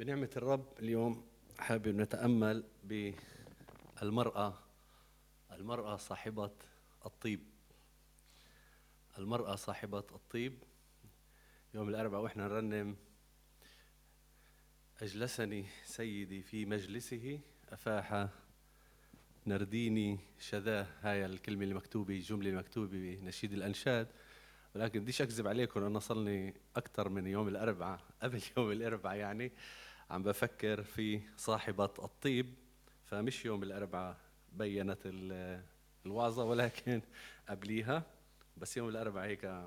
بنعمة الرب اليوم حابب نتأمل بالمرأة صاحبة الطيب. المرأة صاحبة الطيب. يوم الأربعاء وإحنا نرنم أجلسني سيدي في مجلسه أفاح نرديني شذاه. هاي الكلمة المكتوبة، الجملة المكتوبة بنشيد الأنشاد. ولكن بديش أكذب عليكم، أنا صلني أكثر من يوم الأربعاء، قبل يوم الأربعاء يعني عم بفكر في صاحبة الطيب. فمش يوم الأربعاء بينت الوعظة، ولكن قبليها، بس يوم الأربعاء هيك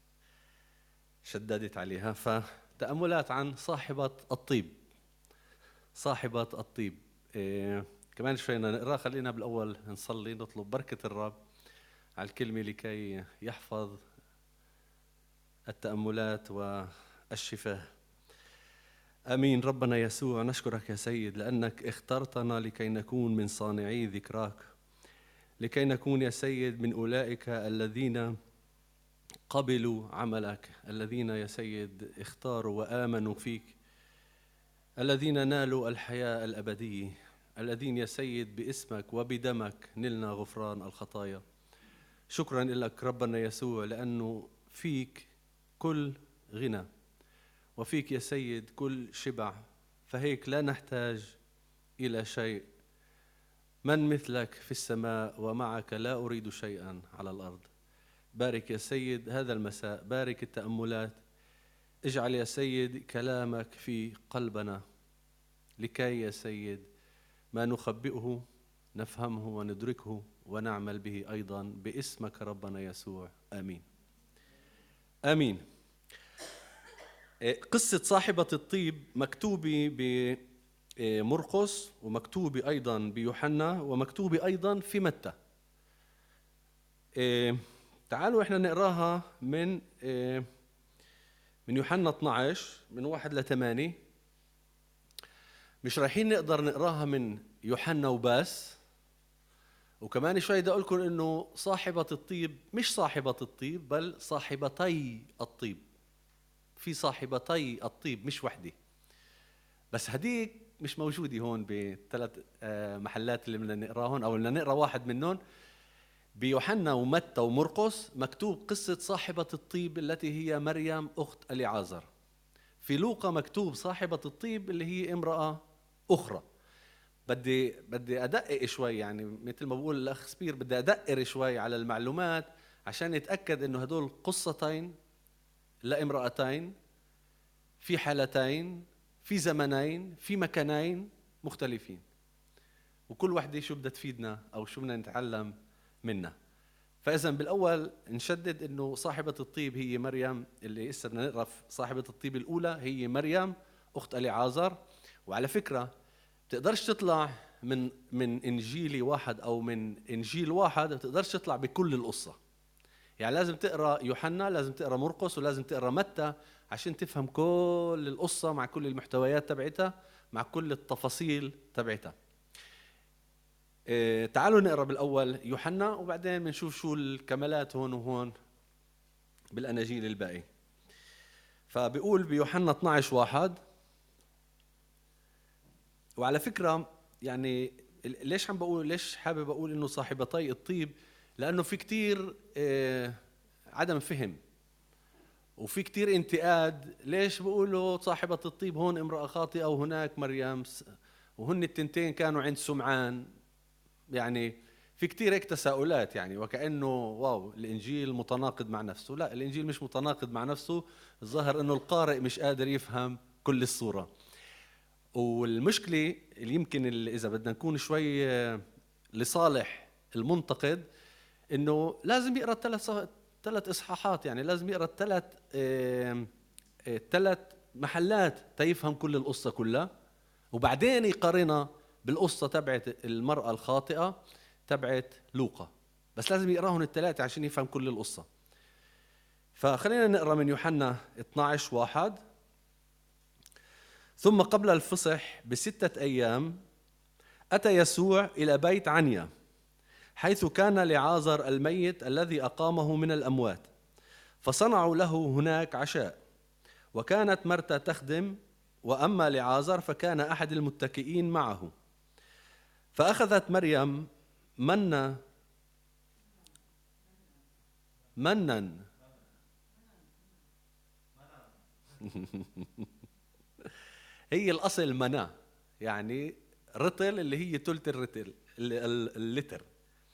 شددت عليها. فتأملات عن صاحبة الطيب. صاحبة الطيب. كمان شوي نقرأ. خلينا بالأول نصلي نطلب بركة الرب على الكلمة لكي يحفظ التأملات والشفاء. آمين. ربنا يسوع، نشكرك يا سيد لأنك اخترتنا لكي نكون من صانعي ذكراك، لكي نكون يا سيد من أولئك الذين قبلوا عملك، الذين يا سيد اختاروا وآمنوا فيك، الذين نالوا الحياة الأبدية، الذين يا سيد باسمك وبدمك نلنا غفران الخطايا. شكرا لك ربنا يسوع لأنه فيك كل غنى، وفيك يا سيد كل شبع، فهيك لا نحتاج إلى شيء. من مثلك في السماء ومعك لا أريد شيئا على الأرض. بارك يا سيد هذا المساء، بارك التأملات، اجعل يا سيد كلامك في قلبنا لكي يا سيد ما نخبئه نفهمه وندركه ونعمل به أيضا باسمك ربنا يسوع. آمين آمين. قصة صاحبة الطيب مكتوبة بمرقس، ومكتوبة أيضا بيوحنا، ومكتوبة أيضا في متى. تعالوا إحنا نقراها من يوحنا 12 من 1-8. مش رايحين نقدر نقراها من يوحنا وبس. وكمان شوي بدي أقول لكم إنه صاحبة الطيب مش صاحبة الطيب، بل صاحبتي الطيب. في صاحبتي الطيب مش وحدة، بس هديك مش موجودة هون بثلاث محلات اللي بدنا نقراهم، أو بدنا نقرأ واحد منهم. بيوحنا ومتى ومرقس مكتوب قصة صاحبة الطيب التي هي مريم أخت اليعازر. في لوقا مكتوب صاحبة الطيب اللي هي امرأة أخرى. بدي أدقق شوي، يعني مثل ما بقول الأخ سبير، بدي أدقق شوي على المعلومات عشان نتأكد إنه هدول قصتين لامرأتين في حالتين في زمنين في مكانين مختلفين، وكل واحدة شو بدها تفيدنا أو شو بدنا نتعلم منها. فإذا بالأول نشدد إنه صاحبة الطيب هي مريم، اللي إسا بدنا نقرأ صاحبة الطيب الأولى هي مريم أخت اليعازر. وعلى فكرة بتقدرش تطلع من إنجيل واحد أو من إنجيل واحد، بتقدرش تطلع بكل القصة. يعني لازم تقرأ يوحنا، لازم تقرأ مرقس، ولازم تقرأ متى عشان تفهم كل القصة مع كل المحتويات تبعتها، مع كل التفاصيل تبعتها. تعالوا نقرأ بالأول يوحنا، وبعدين بنشوف شو الكمالات هون وهون بالأناجيل الباقي. فبيقول بيوحنا 12:1. وعلى فكرة يعني ليش حابب أقول إنه صاحبتي الطيب؟ لأنه في كتير عدم فهم، وفي كتير انتقاد. ليش بقولوا صاحبة الطيب هون امرأة خاطئة وهناك مريم، وهن التنتين كانوا عند سمعان؟ يعني في كتير هيك تساؤلات، يعني وكأنه واو الإنجيل متناقض مع نفسه. لا، الإنجيل مش متناقض مع نفسه. الظاهر إنه القارئ مش قادر يفهم كل الصورة. والمشكلة اللي يمكن إذا بدنا نكون شوي لصالح المنتقد، إنه لازم يقرأ 3 إصحاحات، يعني لازم يقرأ 3 محلات تيفهم كل القصة كلها، وبعدين يقارنها بالقصة تبعت المرأة الخاطئة تبعت لوقا. بس لازم يقراهم ال3 عشان يفهم كل القصة. فخلينا نقرأ من يوحنا 12:1. ثم قبل الفصح ب6 أيام أتى يسوع إلى بيت عنيا، حيث كان لعازر الميت الذي أقامه من الأموات، فصنعوا له هناك عشاء. وكانت مرتا تخدم وأما لعازر فكان أحد المتكئين معه. فأخذت مريم منا هي الأصل منا، يعني رطل اللي هي تلت الرطل اللتر،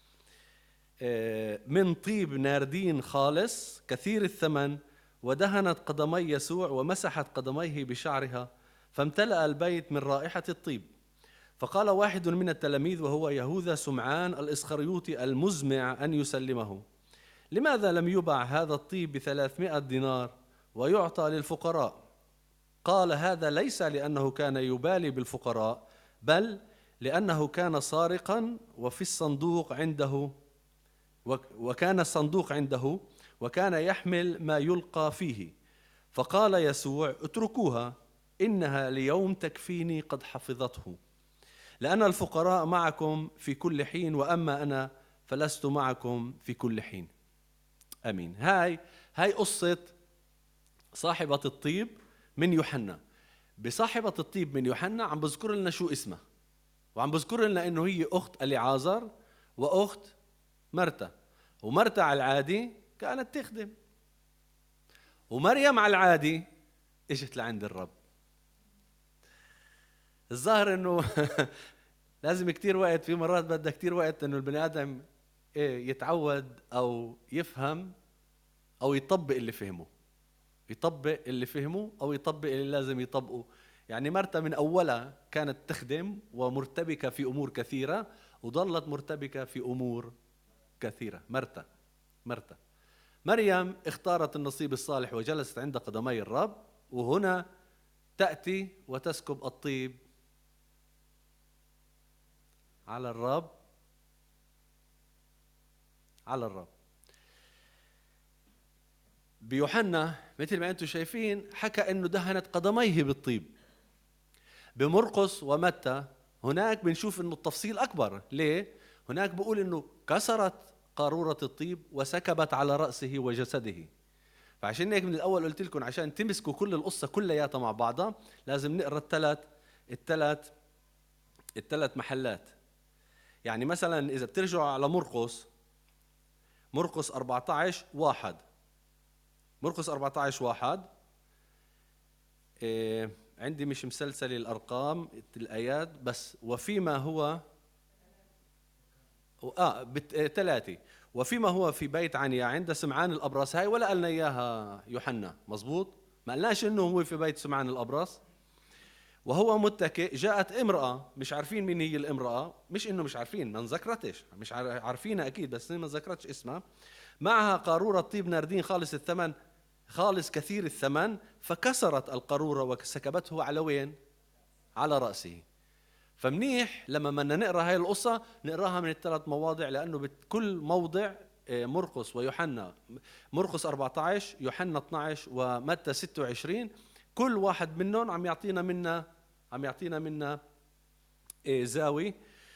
من طيب ناردين خالص كثير الثمن، ودهنت قدمي يسوع ومسحت قدميه بشعرها، فامتلأ البيت من رائحة الطيب. فقال واحد من التلاميذ وهو يهوذا سمعان الإسخريوطي المزمع أن يسلمه: لماذا لم يباع هذا الطيب ب300 دينار ويعطى للفقراء؟ قال هذا ليس لأنه كان يبالي بالفقراء، بل لأنه كان سارقا، وفي الصندوق عنده وكان الصندوق عنده وكان يحمل ما يلقى فيه. فقال يسوع: اتركوها، إنها ليوم تكفيني قد حفظته، لأن الفقراء معكم في كل حين، وأما أنا فلست معكم في كل حين. أمين. هاي قصة صاحبة الطيب من يوحنا. بصاحبة الطيب من يوحنا عم بذكر لنا شو اسمها، وعم بذكر لنا إنه هي أخت اليعازر وأخت مرتا. ومرتا على العادي كانت تخدم، ومريم على العادي اجت لعند الرب. الظاهر إنه لازم كتير وقت، في مرات بدها كتير وقت إنه البني آدم يتعود أو يفهم أو يطبق اللي فهمه، يطبق اللي فهمه أو يطبق اللي لازم يطبقه. يعني مرتا من أولها كانت تخدم ومرتبكة في أمور كثيرة، وظلت مرتبكة في أمور كثيرة. مرتا مريم اختارت النصيب الصالح وجلست عند قدمي الرب، وهنا تأتي وتسكب الطيب على الرب. بيوحنا مثل ما أنتم شايفين حكى أنه دهنت قدميه بالطيب. بمرقس ومتى هناك بنشوف أنه التفصيل أكبر. ليه؟ هناك بقول أنه كسرت قارورة الطيب وسكبت على رأسه وجسده. فعشان هيك من الأول قلت لكم عشان تمسكوا كل القصة كلياتها مع بعضها لازم نقرأ الثلاث محلات. يعني مثلا إذا بترجعوا على مرقس 14:1، مرقس 14:1، عندي مش مسلسل الأرقام الآيات بس. وفيما هو 3، وفيما هو في بيت عنيا عند سمعان الأبرص. هاي ولا قالنا إياها يوحنا؟ مزبوط، ما قلناش إنه هو في بيت سمعان الأبرص. وهو متكئ جاءت امرأة، مش عارفين مين هي الامرأة، مش إنه مش عارفين، ما نذكرتش، مش عارفينها أكيد بس ما ذكرتش اسمها. معها قارورة طيب ناردين خالص كثير الثمن، فكسرت القارورة وسكبته على وين؟ على رأسه. فمنيح لما بدنا نقرأ هاي القصة نقراها من الثلاث مواضع، لأنه بكل موضع مرقس ويوحنا، مرقس 14، يوحنا 12، ومتى 26، كل واحد منهم عم يعطينا منا زاوية.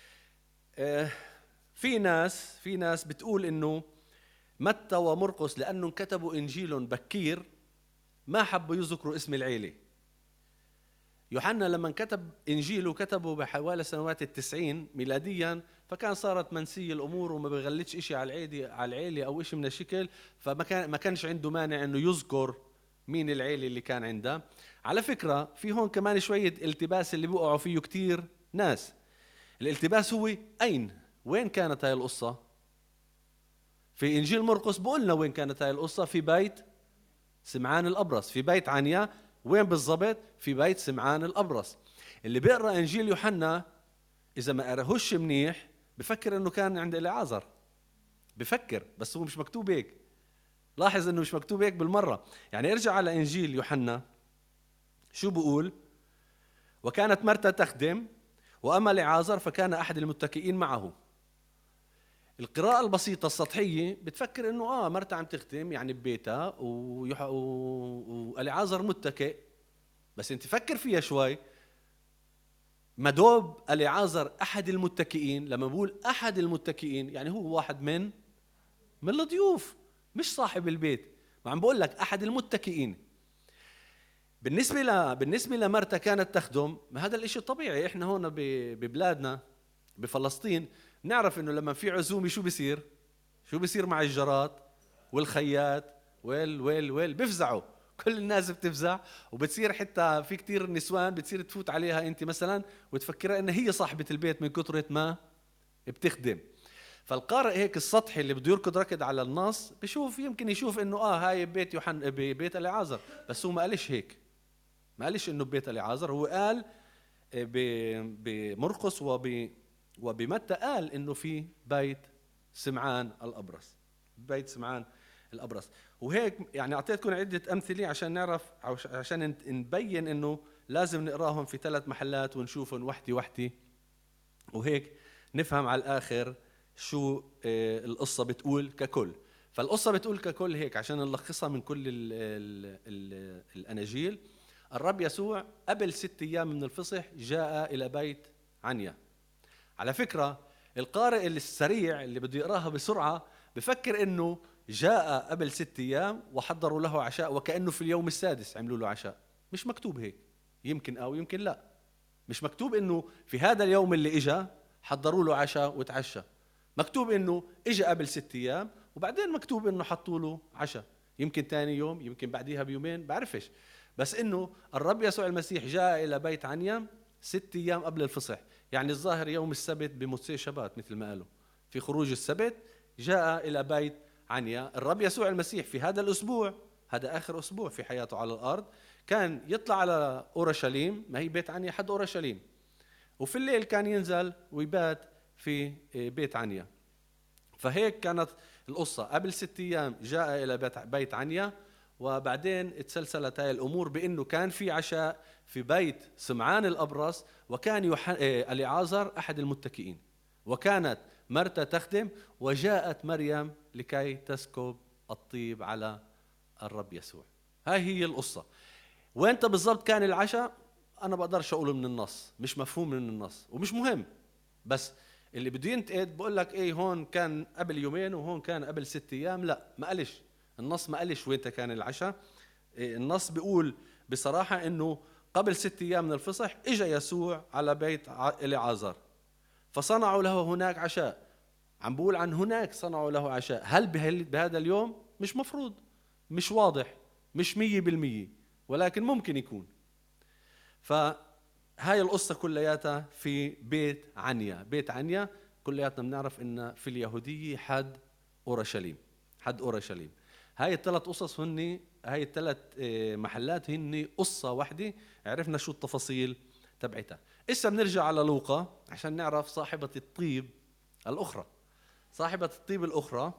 في ناس بتقول إنه متى ومرقس لأنهم كتبوا إنجيلهم بكير ما حبوا يذكروا اسم العيلة. يوحنا لما كتب إنجيله كتبه بحوالي سنوات 90 ميلاديا، فكان صارت منسية الأمور وما بيغلتش إشي على العيلة أو إشي من الشكل، فما كانش عنده مانع إنه يذكر مين العيلة اللي كان عنده. على فكرة في هون كمان شوية التباس اللي بيقعوا فيه كتير ناس. الالتباس هو وين كانت هاي القصة؟ في إنجيل مرقس بقولنا وين كانت هاي القصة، في بيت سمعان الأبرص، في بيت عنيا. وين بالضبط؟ في بيت سمعان الأبرص. اللي بيقرأ إنجيل يوحنا إذا ما قرأهوش منيح بفكر إنه كان عند اليعازر، بفكر، بس هو مش مكتوب هيك. لاحظ إنه مش مكتوب هيك بالمرة. يعني ارجع على إنجيل يوحنا شو بقول؟ وكانت مرتا تخدم، وأما اليعازر فكان أحد المتكئين معه. القراءة البسيطة السطحية بتفكر إنه مرتا عم تخدم يعني ببيتها واليعازر متكئ. بس انت فكر فيها شوي، مدوب اليعازر أحد المتكئين. لما بقول أحد المتكئين يعني هو واحد من الضيوف، مش صاحب البيت. ما عم بقول لك أحد المتكئين. بالنسبة لمرتا كانت تخدم، ما هذا الاشي طبيعي. احنا هون ببلادنا بفلسطين نعرف انه لما في عزومة شو بيصير مع الجرات والخيات ويل بيفزعوا. كل الناس بتفزع، وبتصير حتى في كتير نسوان بتصير تفوت عليها انت مثلا وتفكرها ان هي صاحبة البيت من كثرة ما بتخدم. فالقارئ هيك السطحي اللي بده يركض ركض على النص بشوف، يمكن يشوف انه هاي ببيت ببيت اليعازر، بس هو ما قالش هيك. ما قالش انه ببيت اليعازر، هو قال بمرقس وبمتى قال انه في بيت سمعان الابرص. بيت سمعان الابرص. وهيك يعني اعطيتكم عده امثله عشان نعرف، عشان نبين انه لازم نقراهم في 3 محلات ونشوفهم وحده وحده، وهيك نفهم على الاخر شو القصه بتقول ككل. فالقصه بتقول ككل هيك عشان نلخصها من كل الاناجيل. الرب يسوع قبل 6 أيام من الفصح جاء إلى بيت عنيا. على فكرة القارئ السريع اللي بده يقراها بسرعة بفكر إنه جاء قبل 6 أيام وحضروا له عشاء، وكأنه في اليوم السادس عملوا له عشاء. مش مكتوب هيك، يمكن أو يمكن لا. مش مكتوب إنه في هذا اليوم اللي إجا حضروا له عشاء وتعشى. مكتوب إنه إجا قبل 6 أيام، وبعدين مكتوب إنه حطوا له عشاء. يمكن تاني يوم، يمكن بعديها بيومين، بعرفش. بس إنه الرب يسوع المسيح جاء إلى بيت عنيا 6 أيام قبل الفصح. يعني الظاهر يوم السبت بموتسي شبات مثل ما قالوا في خروج السبت، جاء إلى بيت عنيا. الرب يسوع المسيح في هذا الأسبوع، هذا آخر أسبوع في حياته على الأرض، كان يطلع على أورشليم، ما هي بيت عنيا حد أورشليم، وفي الليل كان ينزل ويبات في بيت عنيا. فهيك كانت القصة. قبل 6 أيام جاء إلى بيت عنيا، وبعدين اتسلسلت هاي الأمور بأنه كان في عشاء في بيت سمعان الأبرص، وكان اليعازر أحد المتكئين، وكانت مرتا تخدم، وجاءت مريم لكي تسكب الطيب على الرب يسوع. هاي هي القصة. وين بالضبط كان العشاء أنا بقدرش أقوله من النص، مش مفهوم من النص ومش مهم. بس اللي بده ينتقد بقول لك ايه، هون كان قبل يومين وهون كان قبل 6 أيام. لا، ما قالش النص، ما قالش وين كان العشاء. النص بيقول بصراحة انه قبل 6 أيام من الفصح اجى يسوع على بيت اليعازر فصنعوا له هناك عشاء. عم بقول عن هناك صنعوا له عشاء، هل بهذا اليوم؟ مش مفروض، مش واضح، مش 100%، ولكن ممكن يكون. فهاي القصة كلياتها في بيت عنيا. بيت عنيا كلياتنا بنعرف ان في اليهودية حد أورشليم، حد أورشليم. هاي ال3 قصص هن، هاي ال3 محلات هن قصة واحدة، عرفنا شو التفاصيل تبعتها. إسا بنرجع على لوقا عشان نعرف صاحبة الطيب الأخرى. صاحبة الطيب الأخرى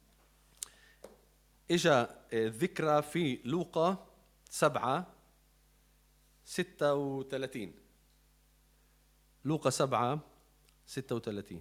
إجا ذكرى في لوقا 7:36. لوقا 7:36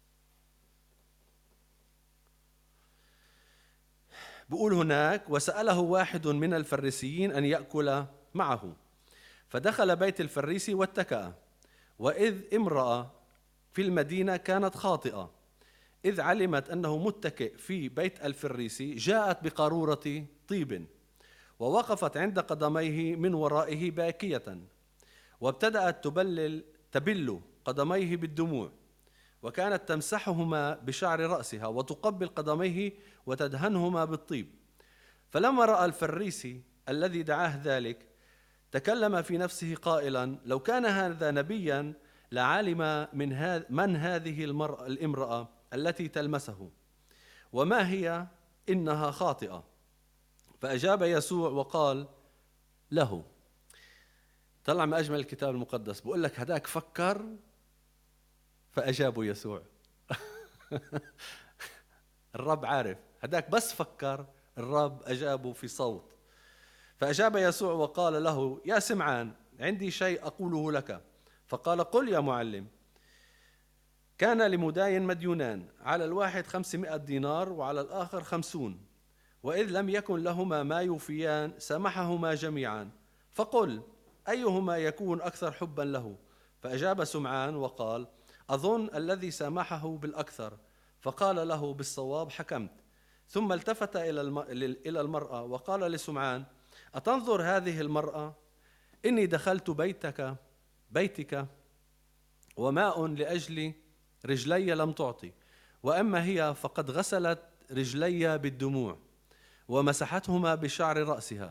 بقول هناك: وسأله واحد من الفريسيين أن يأكل معه، فدخل بيت الفريسي واتكأ. وإذ امرأة في المدينة كانت خاطئة، إذ علمت أنه متكئ في بيت الفريسي، جاءت بقارورة طيب ووقفت عند قدميه من ورائه باكية، وابتدأت تبل قدميه بالدموع، وكانت تمسحهما بشعر رأسها وتقبل قدميه وتدهنهما بالطيب. فلما رأى الفريسي الذي دعاه ذلك تكلم في نفسه قائلا: لو كان هذا نبيا لعلم من هذه الامرأة التي تلمسه وما هي إنها خاطئة. فأجاب يسوع وقال له. طلع ما أجمل الكتاب المقدس، بقول لك هداك فكر فأجابه يسوع. الرب عارف، هداك بس فكر الرب أجابه في صوت. فأجاب يسوع وقال له: يا سمعان، عندي شيء أقوله لك. فقال: قل يا معلم. كان لمداين مديونان، على الواحد 500 دينار وعلى الآخر 50. وإذ لم يكن لهما ما يوفيان سمحهما جميعا. فقل أيهما يكون أكثر حبا له؟ فأجاب سمعان وقال: أظن الذي سامحه بالأكثر. فقال له: بالصواب حكمت. ثم التفت إلى المرأة وقال لسمعان: أتنظر هذه المرأة؟ إني دخلت بيتك وماء لأجل رجلي لم تعطي، وأما هي فقد غسلت رجلي بالدموع ومسحتهما بشعر رأسها،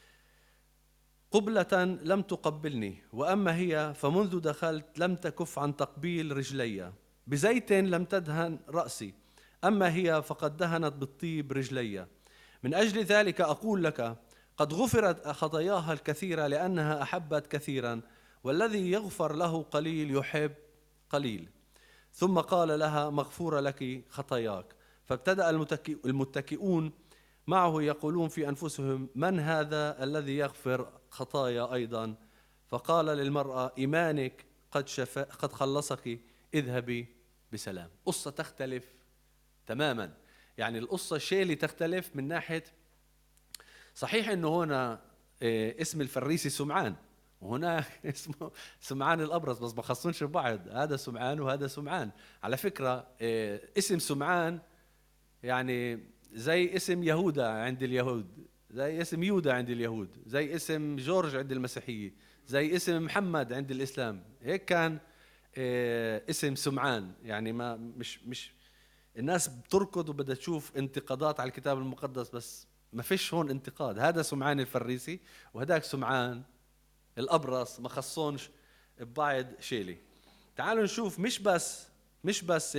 قبلة لم تقبلني، وأما هي فمنذ دخلت لم تكف عن تقبيل رجلي، بزيت لم تدهن رأسي، أما هي فقد دهنت بالطيب رجلي. من أجل ذلك أقول لك قد غفرت خطاياها الكثيرة لأنها أحبت كثيرا، والذي يغفر له قليل يحب قليل. ثم قال لها مغفورة لك خطاياك. فابتدأ المتكئون معه يقولون في أنفسهم من هذا الذي يغفر خطايا أيضا؟ فقال للمرأة إيمانك قد خلصك، اذهبي بسلام. قصة تختلف تماما، يعني القصة شيلي تختلف من ناحية، صحيح انه هنا اسم الفريسي سمعان وهنا اسمه سمعان الأبرص، بس ما خصنش ببعض، هذا سمعان وهذا سمعان. على فكرة اسم سمعان يعني زي اسم يهودا عند اليهود، زي اسم يودا عند اليهود، زي اسم جورج عند المسيحية، زي اسم محمد عند الإسلام. هيك كان اسم سمعان. يعني ما مش الناس بتركض وبدها تشوف انتقادات على الكتاب المقدس، بس ما فيش هون انتقاد. هذا سمعان الفريسي وهداك سمعان الأبرص، ما خصونش ببعض شيلي. تعالوا نشوف مش بس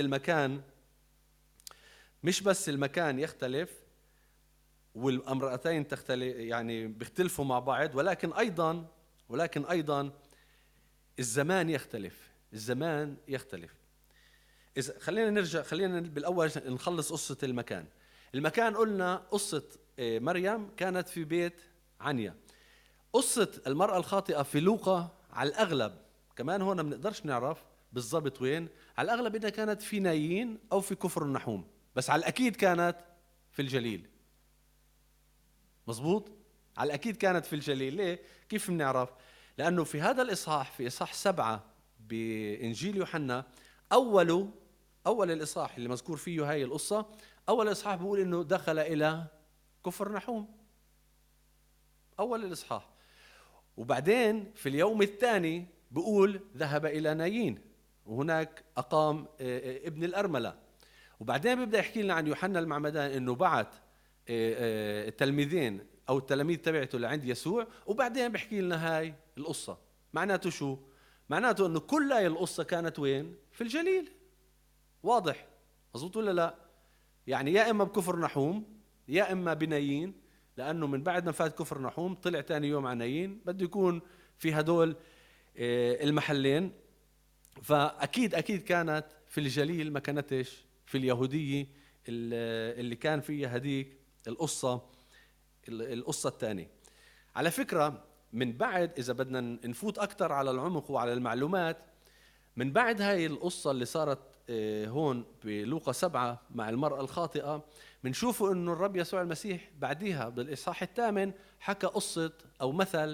المكان يختلف والامرأتين تختلف، يعني بيختلفوا مع بعض، ولكن أيضا الزمان يختلف. إذا خلينا بالأول نخلص قصة المكان. قلنا قصة مريم كانت في بيت عنيا. قصة المرأة الخاطئة في لوقا على الأغلب، كمان هون ما بنقدرش نعرف بالضبط وين، على الأغلب إنها كانت في نايين أو في كفر النحوم، بس على الأكيد كانت في الجليل. مزبوط، على الأكيد كانت في الجليل. ليه؟ كيف بنعرف؟ لأنه في هذا الإصحاح، في إصحاح 7 بإنجيل يوحنا، أول الإصحاح اللي مذكور فيه هاي القصة، أول الإصحاح بيقول إنه دخل إلى كفر نحوم، أول الإصحاح. وبعدين في اليوم الثاني بيقول ذهب إلى نايين وهناك أقام ابن الأرملة. وبعدين بيبدأ يحكي لنا عن يوحنا المعمدان إنه بعت التلميذين أو التلاميذ تبعته لعند يسوع، وبعدين بيحكي لنا هاي القصة. معناته شو؟ معناته إنه كل هاي القصة كانت وين؟ في الجليل. واضح؟ مظبوط ولا لا؟ يعني يا إما بكفر نحوم يا إما بنايين، لأنه من بعد ما فات كفر نحوم طلع تاني يوم على نايين، بده يكون في هدول المحلين. فأكيد كانت في الجليل، ما كانتش في اليهودية اللي كان فيها هديك القصة الثانية. على فكرة من بعد، إذا بدنا نفوت أكتر على العمق وعلى المعلومات، من بعد هاي القصة اللي صارت هون بلوقا 7 مع المرأة الخاطئة، بنشوفوا إنه الرب يسوع المسيح بعديها بالإصحاح 8 حكى قصة أو مثل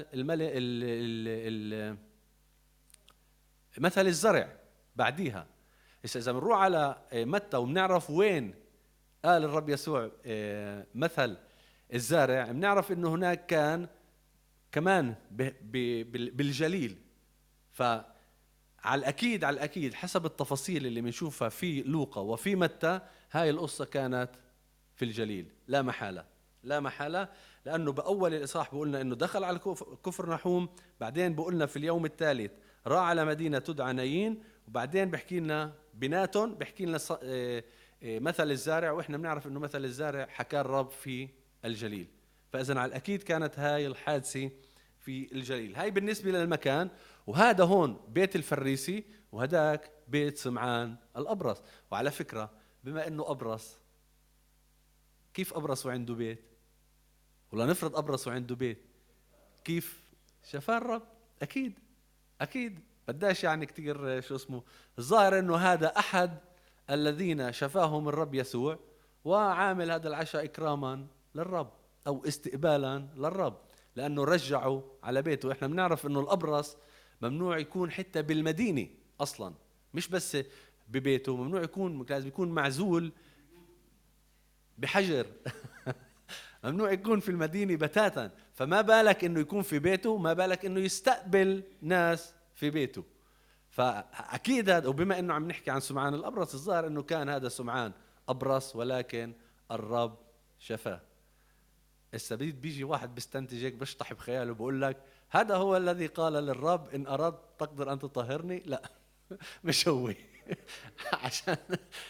مثل الزرع بعديها. إذا بنروح على متى وبنعرف وين قال الرب يسوع مثل الزارع، بنعرف إنه هناك كان كمان بالجليل. فعلى الأكيد حسب التفاصيل اللي بنشوفها في لوقا وفي متى، هاي القصة كانت في الجليل لا محالة. لأنه بأول الإصحاح بقولنا إنه دخل على كفر نحوم، بعدين بقولنا في اليوم الثالث راح على مدينة تدعى نايين، وبعدين بحكي لنا بناتهم بحكي لنا مثل الزارع، وإحنا بنعرف إنه مثل الزارع حكى الرب في الجليل. فإذن على الأكيد كانت هاي الحادثة في الجليل. هاي بالنسبة للمكان. وهذا هون بيت الفريسي وهداك بيت سمعان الأبرص. وعلى فكرة بما إنه أبرص، كيف أبرص وعنده بيت؟ ولا نفرض أبرص وعنده بيت، كيف شفاه الرب؟ أكيد بداش يعني كتير شو اسمه. الظاهر إنه هذا أحد الذين شفاهم الرب يسوع، وعامل هذا العشاء إكراما للرب أو استقبالا للرب، لأنه رجعوا على بيته. وإحنا بنعرف إنه الأبرص ممنوع يكون حتى بالمدينة أصلا، مش بس ببيته، ممنوع يكون، لازم يكون معزول بحجر ممنوع يكون في المدينة بتاتا. فما بالك انه يكون في بيته، ما بالك انه يستقبل ناس في بيته. فاكيد هذا، وبما انه عم نحكي عن سمعان الابرص، الظاهر انه كان هذا سمعان ابرص ولكن الرب شفاه. السبيد بيجي واحد بيستنتجك بيشطح بخياله بقول لك هذا هو الذي قال للرب ان اردت تقدر ان تطهرني. لا مش هو. عشان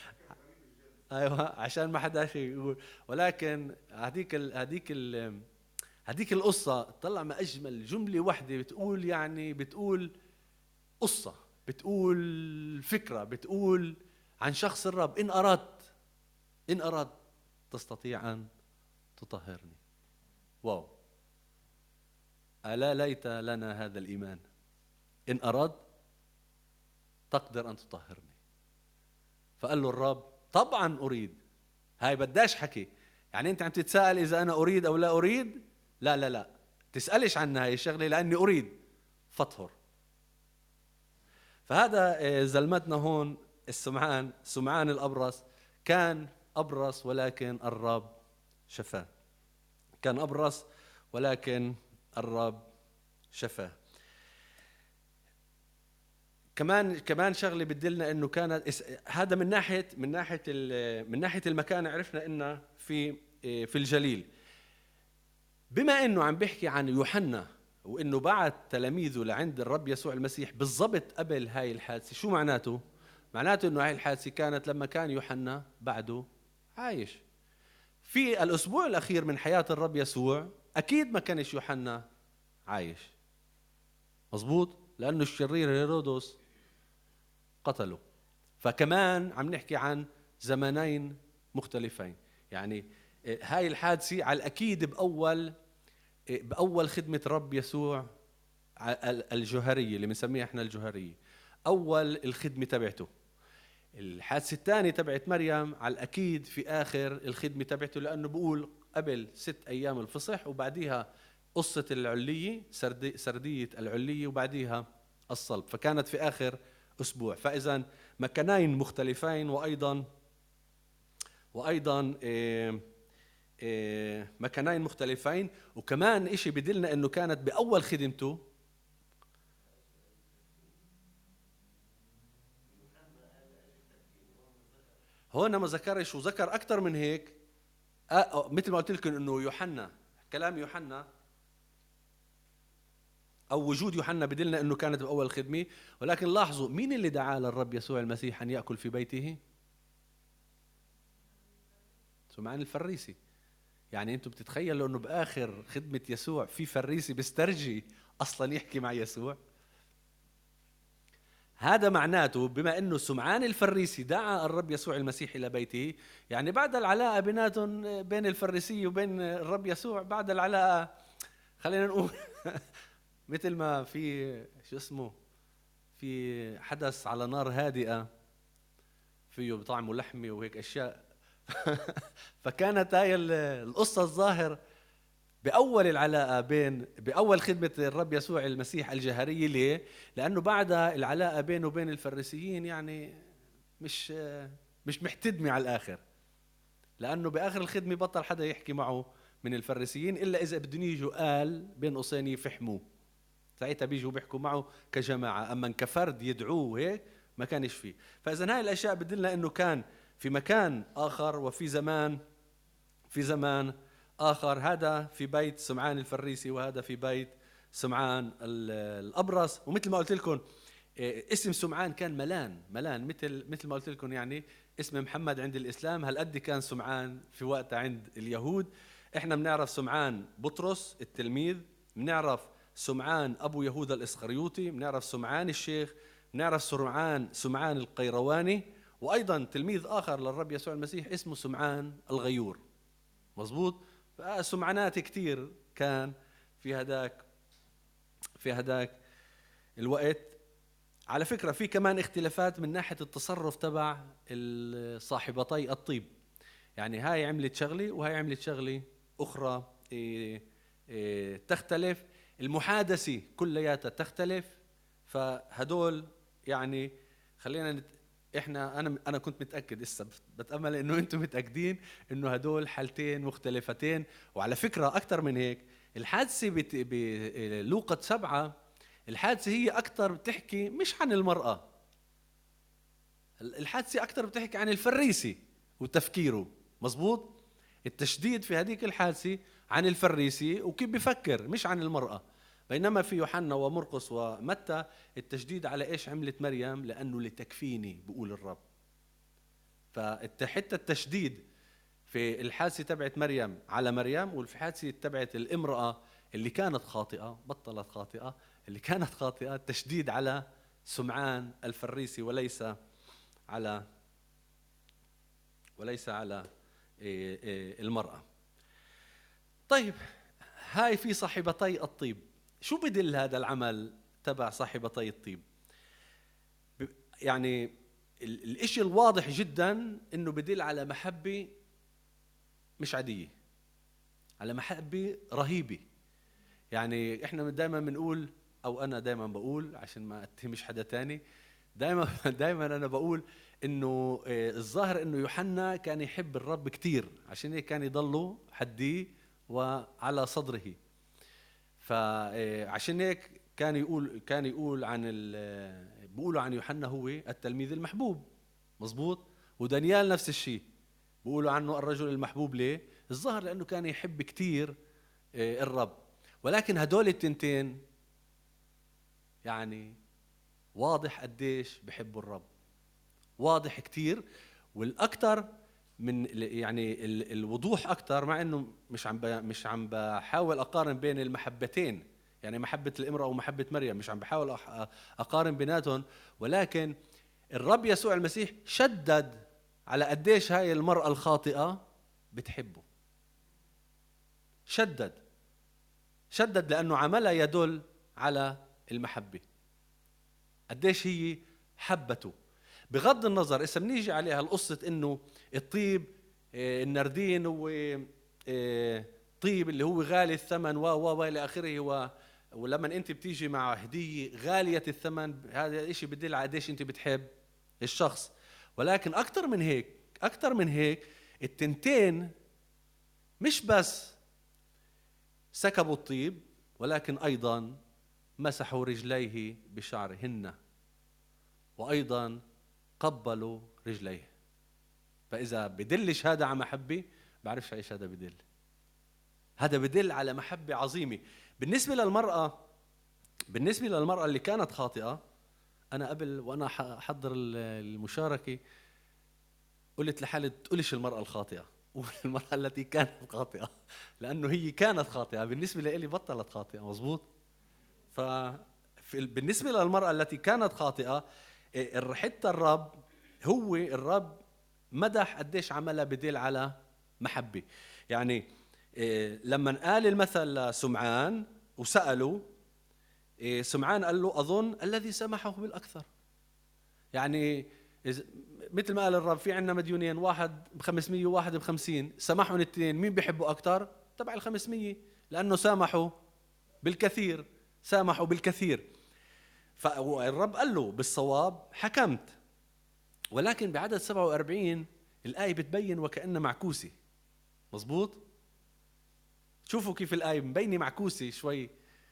ايوه عشان ما حدا يقول. ولكن هذيك القصه طلع ما اجمل جمله واحده بتقول، يعني بتقول قصه، بتقول فكره، بتقول عن شخص الرب. ان اردت تستطيع ان تطهرني. واو، ألا ليت لنا هذا الإيمان. إن أردت تقدر أن تطهرني. فقال له الرب طبعا أريد. هاي بداش حكي، يعني أنت عم تتساءل إذا أنا أريد أو لا أريد؟ لا لا لا، تسألش عنها هاي الشغلة، لأني أريد فطهر. فهذا زلمتنا هون سمعان الأبرص كان أبرص ولكن الرب شفاه. كان أبرص ولكن الرب شفاه. كمان شغله بدلنا انه كانت هذا من ناحيه المكان. عرفنا انه في الجليل. بما انه عم بيحكي عن يوحنا وانه بعت تلاميذه لعند الرب يسوع المسيح بالضبط قبل هاي الحادثه، شو معناته؟ معناته انه هاي الحادثه كانت لما كان يوحنا بعده عايش. في الاسبوع الاخير من حياه الرب يسوع اكيد ما كانش يوحنا عايش، مزبوط، لانه الشرير هيرودس قتله. فكمان عم نحكي عن زمنين مختلفين. يعني هاي الحادثة على الأكيد بأول خدمة رب يسوع الجوهرية اللي بنسميها احنا الجوهرية، أول الخدمة تبعته. الحادثة الثانية تبعت مريم على الأكيد في آخر الخدمة تبعته، لأنه بقول قبل 6 أيام الفصح، وبعديها قصة العلية، سردية العلية، وبعديها الصلب. فكانت في آخر أسبوع. فإذا مكانين مختلفين، وأيضا مكانين مختلفين. وكمان إشي بدلنا إنه كانت بأول خدمته. هون ما ذكرش، وذكر أكثر من هيك. مثل ما قلت لكم إنه يوحنا، كلام يوحنا أو وجود يوحنا بدلنا إنه كانت بأول خدمة. ولكن لاحظوا مين اللي دعا للرب يسوع المسيح أن يأكل في بيته؟ سمعان الفريسي. يعني أنتم بتتخيلوا إنه بآخر خدمة يسوع في فريسي بيسترجي أصلا يحكي مع يسوع؟ هذا معناته بما أنه سمعان الفريسي دعا الرب يسوع المسيح إلى بيته، يعني بعد العلاقة بيناتهم، بين الفريسي وبين الرب يسوع، بعد العلاقة خلينا نقول مثل ما في شو اسمه، في حدث على نار هادئة فيه بطعم لحمة وهيك أشياء. فكانت هاي القصة الظاهر بأول العلاقة بأول خدمة الرب يسوع المسيح الجهرية. ليه؟ لأنه بعدها العلاقة بينه وبين الفريسيين يعني مش محتدمة على الآخر، لأنه بآخر الخدمة بطل حدا يحكي معه من الفريسيين، إلا إذا بدهم يجوا قال بين قوسين يفحموه، ساعتها بيجوا بيحكوا معه كجماعة. أما كفرد يدعوه هيك ما كانش فيه. فإذا هاي الأشياء بدلنا إنه كان في مكان آخر وفي زمان آخر. هذا في بيت سمعان الفريسي، وهذا في بيت سمعان الأبرص. ومثل ما قلت لكم اسم سمعان كان ملان مثل ما قلت لكم، يعني اسم محمد عند الإسلام هالقد كان سمعان في وقتها عند اليهود. احنا بنعرف سمعان بطرس التلميذ، بنعرف سمعان أبو يهوذا الإسخريوطي، بنعرف سمعان الشيخ، بنعرف سمعان القيرواني، وأيضا تلميذ آخر للرب يسوع المسيح اسمه سمعان الغيور، مزبوط. سمعانات كتير كان في هداك الوقت. على فكرة في كمان اختلافات من ناحية التصرف تبع صاحبتي الطيب، يعني هاي عملت شغلة وهاي عملت شغلة أخرى تختلف. المحادثة كلياتها تختلف. فهدول يعني خلينا انا كنت متاكد، لسه بتامل انه انتم متاكدين انه هدول حالتين مختلفتين. وعلى فكره اكثر من هيك، الحادثة بلوقا 7 الحادثة هي أكتر بتحكي مش عن المرأة، الحادثة أكتر بتحكي عن الفريسي وتفكيره. مزبوط؟ التشديد في هذيك الحادثة عن الفريسي وكيف بفكر، مش عن المرأة. بينما في يوحنا ومرقس ومتى التشديد على إيش عملت مريم، لأنه لتكفيني بقول الرب. فحتى التشديد في الحادثة تبعت مريم على مريم، وفي الحادثة تبعت الامرأة اللي كانت خاطئة بطلت خاطئة، اللي كانت خاطئة التشديد على سمعان الفريسي وليس على المرأة. طيب، هاي في صاحبتي الطيب. شو بدل هذا العمل تبع صاحبتي الطيب؟ يعني الاشي الواضح جدا انه بدل على محبة مش عادية، على محبة رهيبة. يعني احنا دائما بنقول، او انا دائما بقول عشان ما اتهمش حدا تاني، دائما انا بقول انه الظاهر انه يوحنا كان يحب الرب كتير، عشان هيك كان يضله حديه وعلى صدره. فعشان هيك كان يقول بيقولوا عن يوحنا هو التلميذ المحبوب. مزبوط؟ ودانيال نفس الشيء، بيقولوا عنه الرجل المحبوب. ليه؟ الظاهر لانه كان يحب كتير الرب. ولكن هدول التنتين يعني واضح قديش بحبوا الرب، واضح كتير. والأكتر من يعني الوضوح أكتر، مع إنه مش عم بحاول أقارن بين المحبتين، يعني محبة الامرأة ومحبة مريم، مش عم بحاول أقارن بيناتهم. ولكن الرب يسوع المسيح شدد على قديش هاي المرأة الخاطئة بتحبه. شدد لأنه عملها يدل على المحبة، قديش هي حبته. بغض النظر إذا بنيجي عليها القصة إنه الطيب النردين هو طيب اللي هو غالي الثمن إلى آخره. ولما أنت بتيجي مع هدية غالية الثمن، هذا الإشي بدل على قديش أنت بتحب الشخص. ولكن أكتر من هيك التنتين مش بس سكبوا الطيب، ولكن أيضا مسحوا رجليه بشعرهن، وأيضا قبلوا رجليه. فإذا بدلش هذا على محبة، بعرفش إيش هذا بدل. هذا بدل على محبة عظيمة. بالنسبة للمرأة اللي كانت خاطئة، أنا قبل وأنا حضر المشاركة قلت لحالي تقولش المرأة الخاطئة، والمرأة التي كانت خاطئة، لأنه هي كانت خاطئة بالنسبة لي بطلت خاطئة. مظبوط؟ بالنسبة للمرأة التي كانت خاطئة، حتى الرب مدح قديش عملها بدل على محبة. يعني لما قال المثل لسمعان وسأله، سمعان قال له أظن الذي سمحه بالأكثر. يعني مثل ما قال الرب، في عنا مديونين، واحد ب500 وواحد ب50، سمحهم الاثنين، مين بيحبوا أكثر؟ تبع ال500، لأنه سامحوا بالكثير. فالرب قال له بالصواب حكمت. ولكن بعدد 47 الآية بتبين وكأنها معكوسة. مظبوط؟ شوفوا كيف الآية مبينة معكوسة شوي.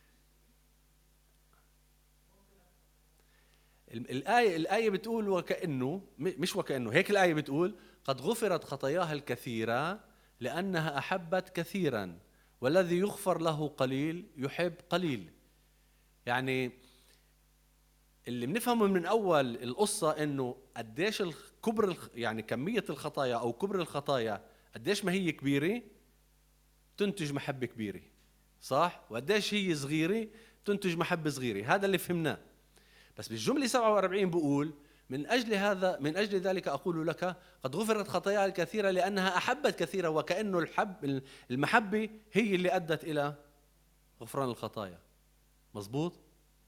الآية بتقول وكأنه، مش وكأنه، هيك الآية بتقول: قد غفرت خطاياها الكثيرة لأنها أحبت كثيرا، والذي يغفر له قليل يحب قليل. يعني اللي بنفهمه من أول القصة إنه قديش يعني كمية الخطايا أو كبر الخطايا قديش ما هي كبيرة تنتج محبة كبيرة، صح؟ وقديش هي صغيرة تنتج محبة صغيرة. هذا اللي فهمناه. بس بالجملة 47 بقول: من أجل ذلك أقول لك قد غفرت خطاياها الكثيرة لأنها أحبت كثيرا. وكأنه المحبة هي اللي أدت إلى غفران الخطايا. مظبوط؟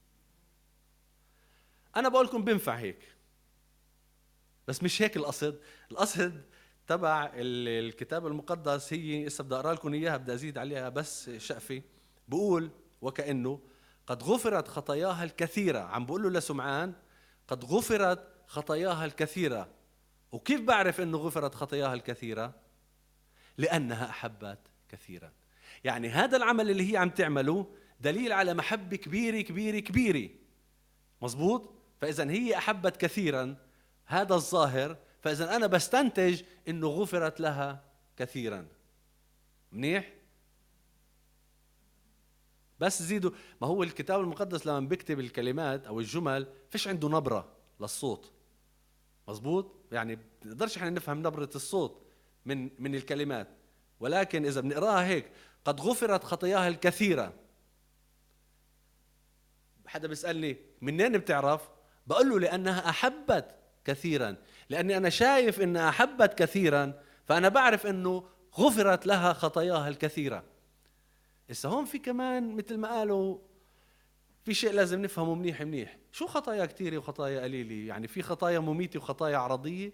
أنا بقولكم بنفع هيك، بس مش هيك القصد تبع الكتاب المقدس. هي إسا بدي أقرأ لكم إياها، بدي أزيد عليها بس شقفة. بقول وكأنه قد غفرت خطاياها الكثيرة. عم بقول له لسمعان قد غفرت خطاياها الكثيرة. وكيف بعرف إنه غفرت خطاياها الكثيرة؟ لأنها أحبت كثيرا. يعني هذا العمل اللي هي عم تعمله دليل على محبة كبيرة كبيرة كبيرة. مزبوط؟ فإذا هي أحبت كثيرا، هذا الظاهر، فإذا أنا بستنتج إنه غفرت لها كثيرا. منيح؟ بس زيدوا، ما هو الكتاب المقدس لما بيكتب الكلمات أو الجمل فيش عنده نبرة للصوت. مزبوط؟ يعني بنقدرش احنا نفهم نبرة الصوت من الكلمات، ولكن إذا بنقراها هيك قد غفرت خطاياها الكثيرة. حدا بيسألني منين بتعرف؟ بقول له لأنها أحبت كثيرا، لأني أنا شايف إنها أحبت كثيرا، فأنا بعرف إنه غفرت لها خطاياها الكثيرة. إذا هون في كمان مثل ما قالوا في شيء لازم نفهمه منيح منيح. شو خطايا كثيرة وخطايا قليلة؟ يعني في خطايا مميتة وخطايا عرضية،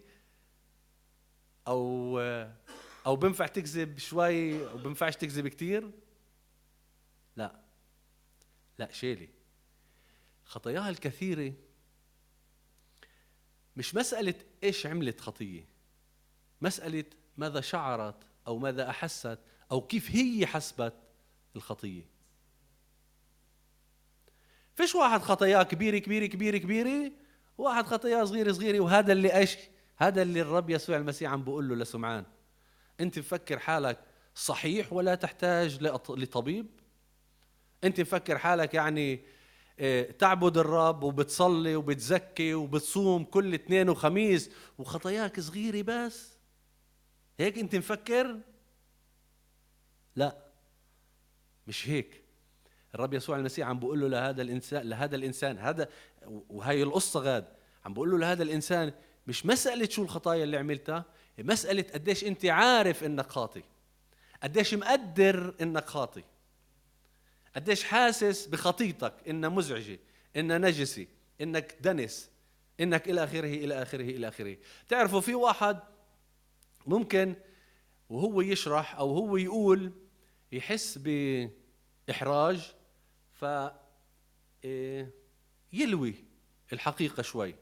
أو بنفع تكذب شوي وبنفعش تكذب كتير؟ لا شيلي. خطاياها الكثيرة مش مسألة إيش عملت خطية، مسألة ماذا شعرت أو ماذا أحست أو كيف هي حسبت الخطية. فيش واحد خطاياه كبيرة كبيرة كبيرة كبيرة، واحد خطاياه صغيرة صغيرة. وهذا اللي إيش؟ هذا اللي الرب يسوع المسيح عم بقول له لسمعان: أنت مفكر حالك صحيح ولا تحتاج لطبيب؟ أنت مفكر حالك يعني تعبد الرب وبتصلي وبتزكي وبتصوم كل اثنين وخميس وخطاياك صغيرة بس؟ هيك أنت مفكر؟ لا، مش هيك. الرب يسوع المسيح عم بقول له لهذا الإنسان هذا، وهي القصة غاد عم بقول له لهذا الإنسان مش مسألة شو الخطايا اللي عملتها، مسألة قديش أنت عارف إنك خاطي، قديش مقدر إنك خاطي، قديش حاسس بخطيتك إنها مزعجة، إنها نجسة، إنك دنس، إنك إلى آخره إلى آخره إلى آخره. تعرفوا في واحد ممكن وهو يشرح أو هو يقول يحس بإحراج يلوي الحقيقة شوي.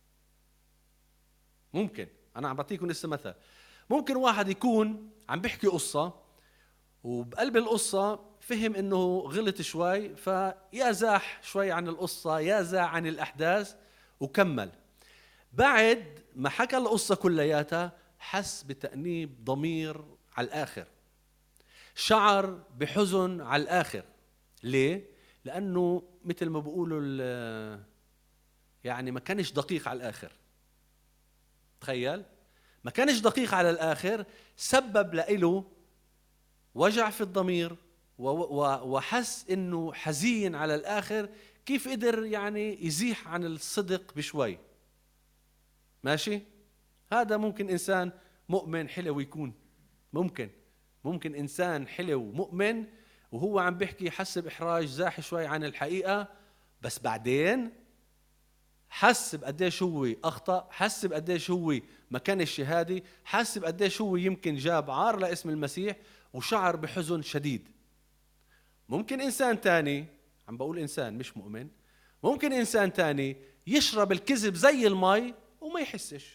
ممكن أنا عم بعطيكم لسه مثل، ممكن واحد يكون عم بيحكي قصة وبقلب القصة فهم إنه غلط شوي، فيازاح شوي عن القصة، يازاح عن الأحداث وكمل. بعد ما حكى القصة كلياتها حس بتأنيب ضمير على الآخر، شعر بحزن على الآخر. ليه؟ لأنه مثل ما بيقولوا يعني ما كانش دقيق على الآخر. تخيل، ما كانش دقيق على الآخر، سبب لإله وجع في الضمير وحس إنه حزين على الآخر. كيف قدر يعني يزيح عن الصدق بشوي؟ ماشي؟ هذا ممكن إنسان مؤمن حلو يكون، ممكن إنسان حلو مؤمن وهو عم بيحكي حس بإحراج، زاح شوي عن الحقيقة، بس بعدين حس بقديش هو أخطأ، حس بقديش هو ما كان الشهادي، حس بقديش هو يمكن جاب عار لاسم المسيح وشعر بحزن شديد. ممكن إنسان تاني، عم بقول إنسان مش مؤمن، ممكن إنسان تاني يشرب الكذب زي المي وما يحسش.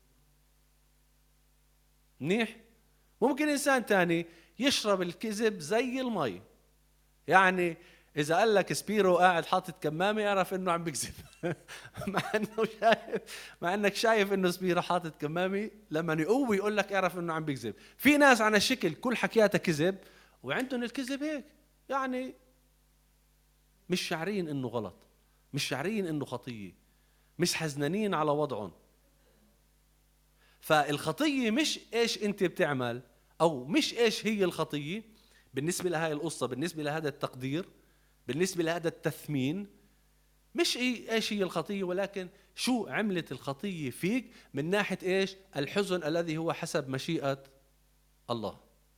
منيح؟ ممكن إنسان تاني يشرب الكذب زي المي، يعني إذا قال لك سبيرو قاعد حاطط كمامة يعرف إنه عم بيكذب مع إنك شايف إنه سبيرو حاطط كمامة، لما يقوي يقول لك اعرف إنه عم بيكذب. في ناس على الشكل كل حكياتها كذب وعندهم الكذب هيك، يعني مش شعرين إنه غلط، مش شعرين إنه خطية، مش حزنانين على وضعهم. فالخطية مش إيش أنت بتعمل، أو مش إيش هي الخطية بالنسبة لهذه القصة، بالنسبة لهذا التقدير، بالنسبة لهذا التثمين، مش إيش هي الخطية، ولكن شو عملت الخطية فيك من ناحية إيش؟ الحزن الذي هو حسب مشيئة الله.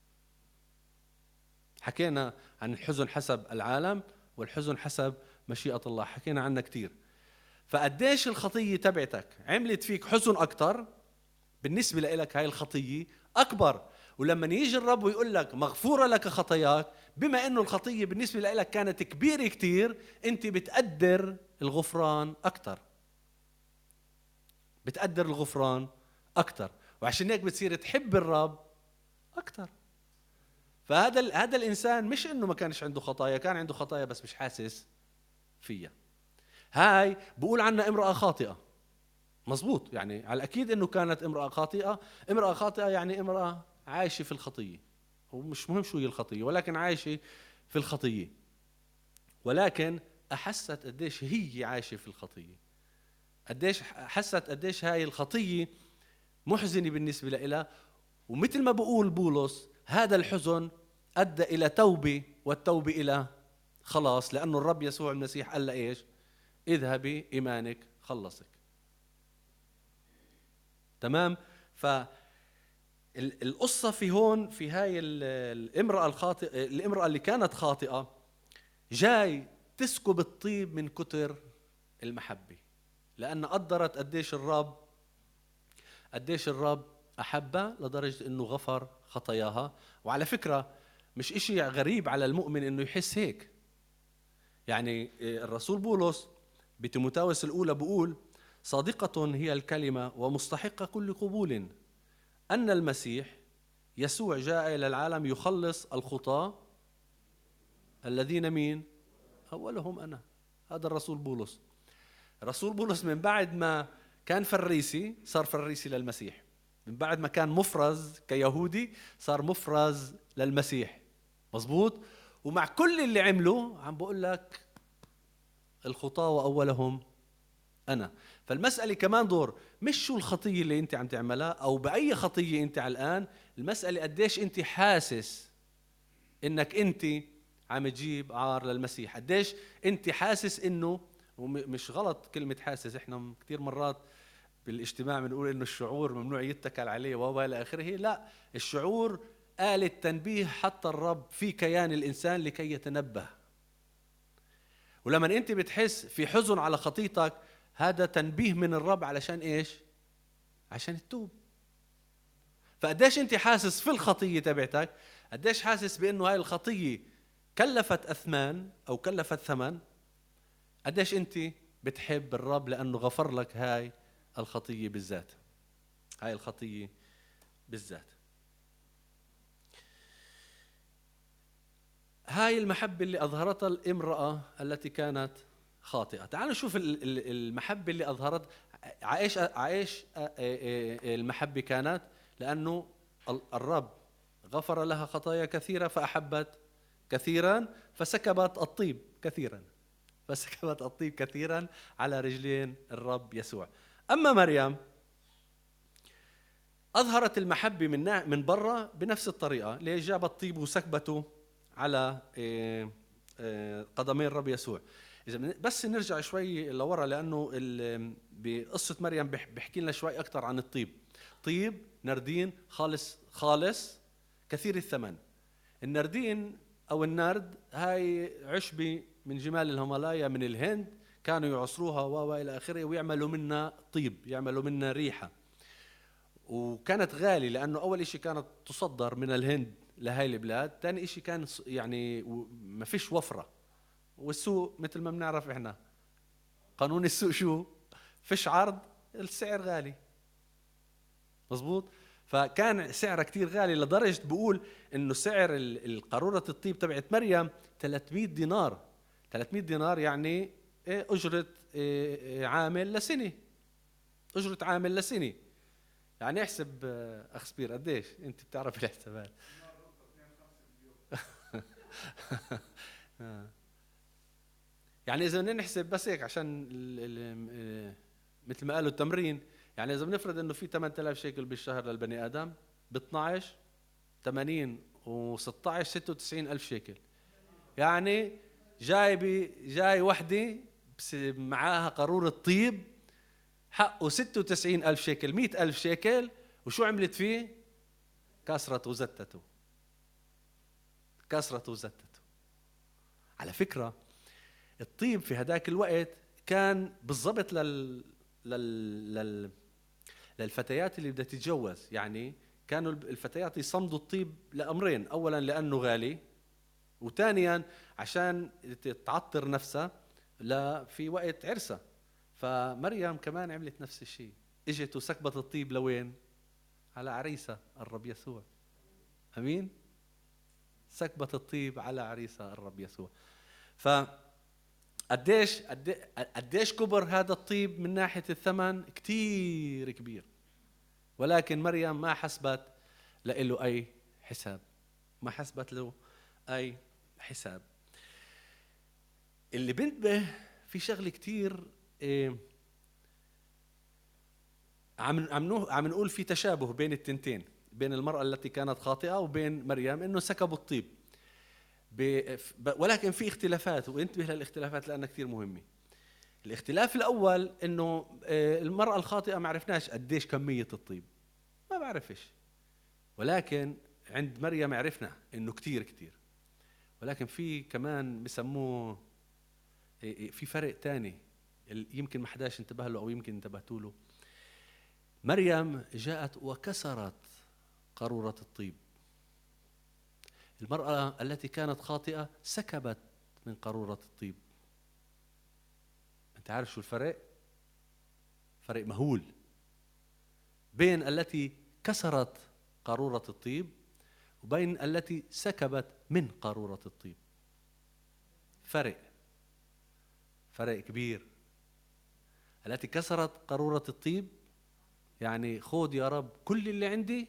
حكينا عن الحزن حسب العالم والحزن حسب مشيئة الله، حكينا عنها كتير. فقديش الخطية تبعتك عملت فيك حزن أكتر، بالنسبة لك هاي الخطية أكبر. ولما يجي الرب ويقول لك مغفورة لك خطاياك، بما أنه الخطية بالنسبة لك كانت كبيرة كتير، أنت بتقدر الغفران أكتر، بتقدر الغفران أكتر، وعشان هيك بتصير تحب الرب أكتر. هذا الإنسان مش إنه ما كانش عنده خطايا، كان عنده خطايا بس مش حاسس فيها. هاي بقول عنها امرأة خاطئة، مزبوط، يعني على الأكيد إنه كانت امرأة خاطئة. امرأة خاطئة يعني امرأة عايشة في الخطية، ومش مهم شو هي الخطية، ولكن عايشة في الخطية، ولكن أحست قديش هي عايشة في الخطية، قديش حست قديش هاي الخطية محزنة بالنسبة لها. ومثل ما بقول بولس، هذا الحزن أدى إلى توبة، والتوبة إلى خلاص، لأنه الرب يسوع المسيح قال له إيش؟ اذهبي إيمانك خلصك. تمام. فالقصة في هون في هاي الامرأة الخاطئة، الامرأة اللي كانت خاطئة جاي تسكب الطيب من كتر المحبة، لأن قدرت قديش الرب أحبها لدرجة أنه غفر خطاياها. وعلى فكرة مش إشي غريب على المؤمن أنه يحس هيك. يعني الرسول بولس بتيموثاوس الأولى بقول: صادقة هي الكلمة ومستحقة كل قبول أن المسيح يسوع جاء إلى العالم يخلص الخطاة الذين مين؟ أولهم أنا. هذا الرسول بولس. رسول بولس من بعد ما كان فريسي صار فريسي للمسيح، من بعد ما كان مفرز كيهودي صار مفرز للمسيح، مزبوط. ومع كل اللي عمله عم بقول لك الخطاة وأولهم أنا. فالمسألة كمان دور، مش شو الخطية اللي أنت عم تعملها أو بأي خطية أنت على الآن، المسألة قديش أنت حاسس إنك أنت عم تجيب عار للمسيح، قديش أنت حاسس إنه. ومش غلط كلمة حاسس، إحنا كتير مرات بالاجتماع بنقول إنه الشعور ممنوع يتكل عليه وإلى آخره. لا، الشعور آلة تنبيه حتى الرب في كيان الإنسان لكي يتنبه. ولما أنت بتحس في حزن على خطيتك، هذا تنبيه من الرب علشان إيش؟ عشان التوب. فقديش أنت حاسس في الخطية تبعتك، قديش حاسس بأنه هاي الخطية كلفت أثمان أو كلفت ثمن، قديش أنت بتحب الرب لأنه غفر لك هاي الخطية بالذات، هاي الخطية بالذات. هاي المحبة اللي أظهرتها الامرأة التي كانت خاطئة. تعالوا نشوف المحبة اللي أظهرت. عايش المحبة كانت لأنه الرب غفر لها خطايا كثيرة فأحبت كثيرا فسكبت الطيب كثيرا على رجلين الرب يسوع. أما مريم أظهرت المحبة من برا بنفس الطريقة، ليش جابت الطيب وسكبته على قدمي الرب يسوع. إذا بس نرجع شوي لورا، لأنه بقصة مريم بحكي لنا شوي أكتر عن الطيب. طيب نردين خالص كثير الثمن. النردين أو النرد هاي عشبة من جمال الهيمالايا من الهند، كانوا يعصروها وإلى آخره ويعملوا منها طيب، يعملوا منها ريحة. وكانت غالي لأنه أول إشي كانت تصدر من الهند لهاي البلاد، ثاني إشي كان يعني ما فيش وفرة، والسوق مثل ما بنعرف إحنا قانون السوق شو؟ فيش عرض، السعر غالي، مزبوط. فكان سعرها كتير غالي لدرجة بقول إنه سعر القارورة الطيب تبعت مريم 300 دينار. 300 دينار يعني أجرة عامل لسنة، أجرة عامل لسنة. يعني احسب أخ سبير قديش أنت بتعرف الحسابات. يعني إذا بدنا نحسب بس هيك عشان مثل ما قالوا التمرين، يعني إذا بنفرض إنه في 8000 شيكل بالشهر للبني آدم، ب 12 80 و16 96,000 شيكل. يعني جاي وحدة معاها قارورة طيب حقه 96,000 شيكل، 100,000 شيكل. وشو عملت فيه؟ كسرت وزتته. على فكرة الطيب في هداك الوقت كان بالضبط للفتيات اللي بدها تتجوز. يعني كانوا الفتيات يصمدوا الطيب لأمرين: أولا لأنه غالي، وثانيا عشان تعطر نفسها في وقت عرسها. فمريم كمان عملت نفس الشيء، اجت وسكبت الطيب لوين؟ على عريسها الرب يسوع. امين. سكبت الطيب على عريسها الرب يسوع. قديش كبر هذا الطيب من ناحية الثمن؟ كتير كبير. ولكن مريم ما حسبت له أي حساب، ما حسبت له أي حساب. اللي بنتبه في شغل كتير عم نقول في تشابه بين التنتين، بين المرأة التي كانت خاطئة وبين مريم، إنه سكبوا الطيب. ولكن في اختلافات، وانتبه للاختلافات لأنها كتير مهمة. الاختلاف الأول إنه المرأة الخاطئة ما عرفناش قديش كمية الطيب، ما بعرفش. ولكن عند مريم عرفنا إنه كتير كتير. ولكن في كمان بسموه في فرق تاني يمكن ما حداش انتبه له أو يمكن انتبهتوا له. مريم جاءت وكسرت قارورة الطيب. المرأة التي كانت خاطئة سكبت من قارورة الطيب. أنت عارف شو الفرق؟ فرق مهول بين التي كسرت قارورة الطيب وبين التي سكبت من قارورة الطيب. فرق كبير. التي كسرت قارورة الطيب يعني خود يا رب كل اللي عندي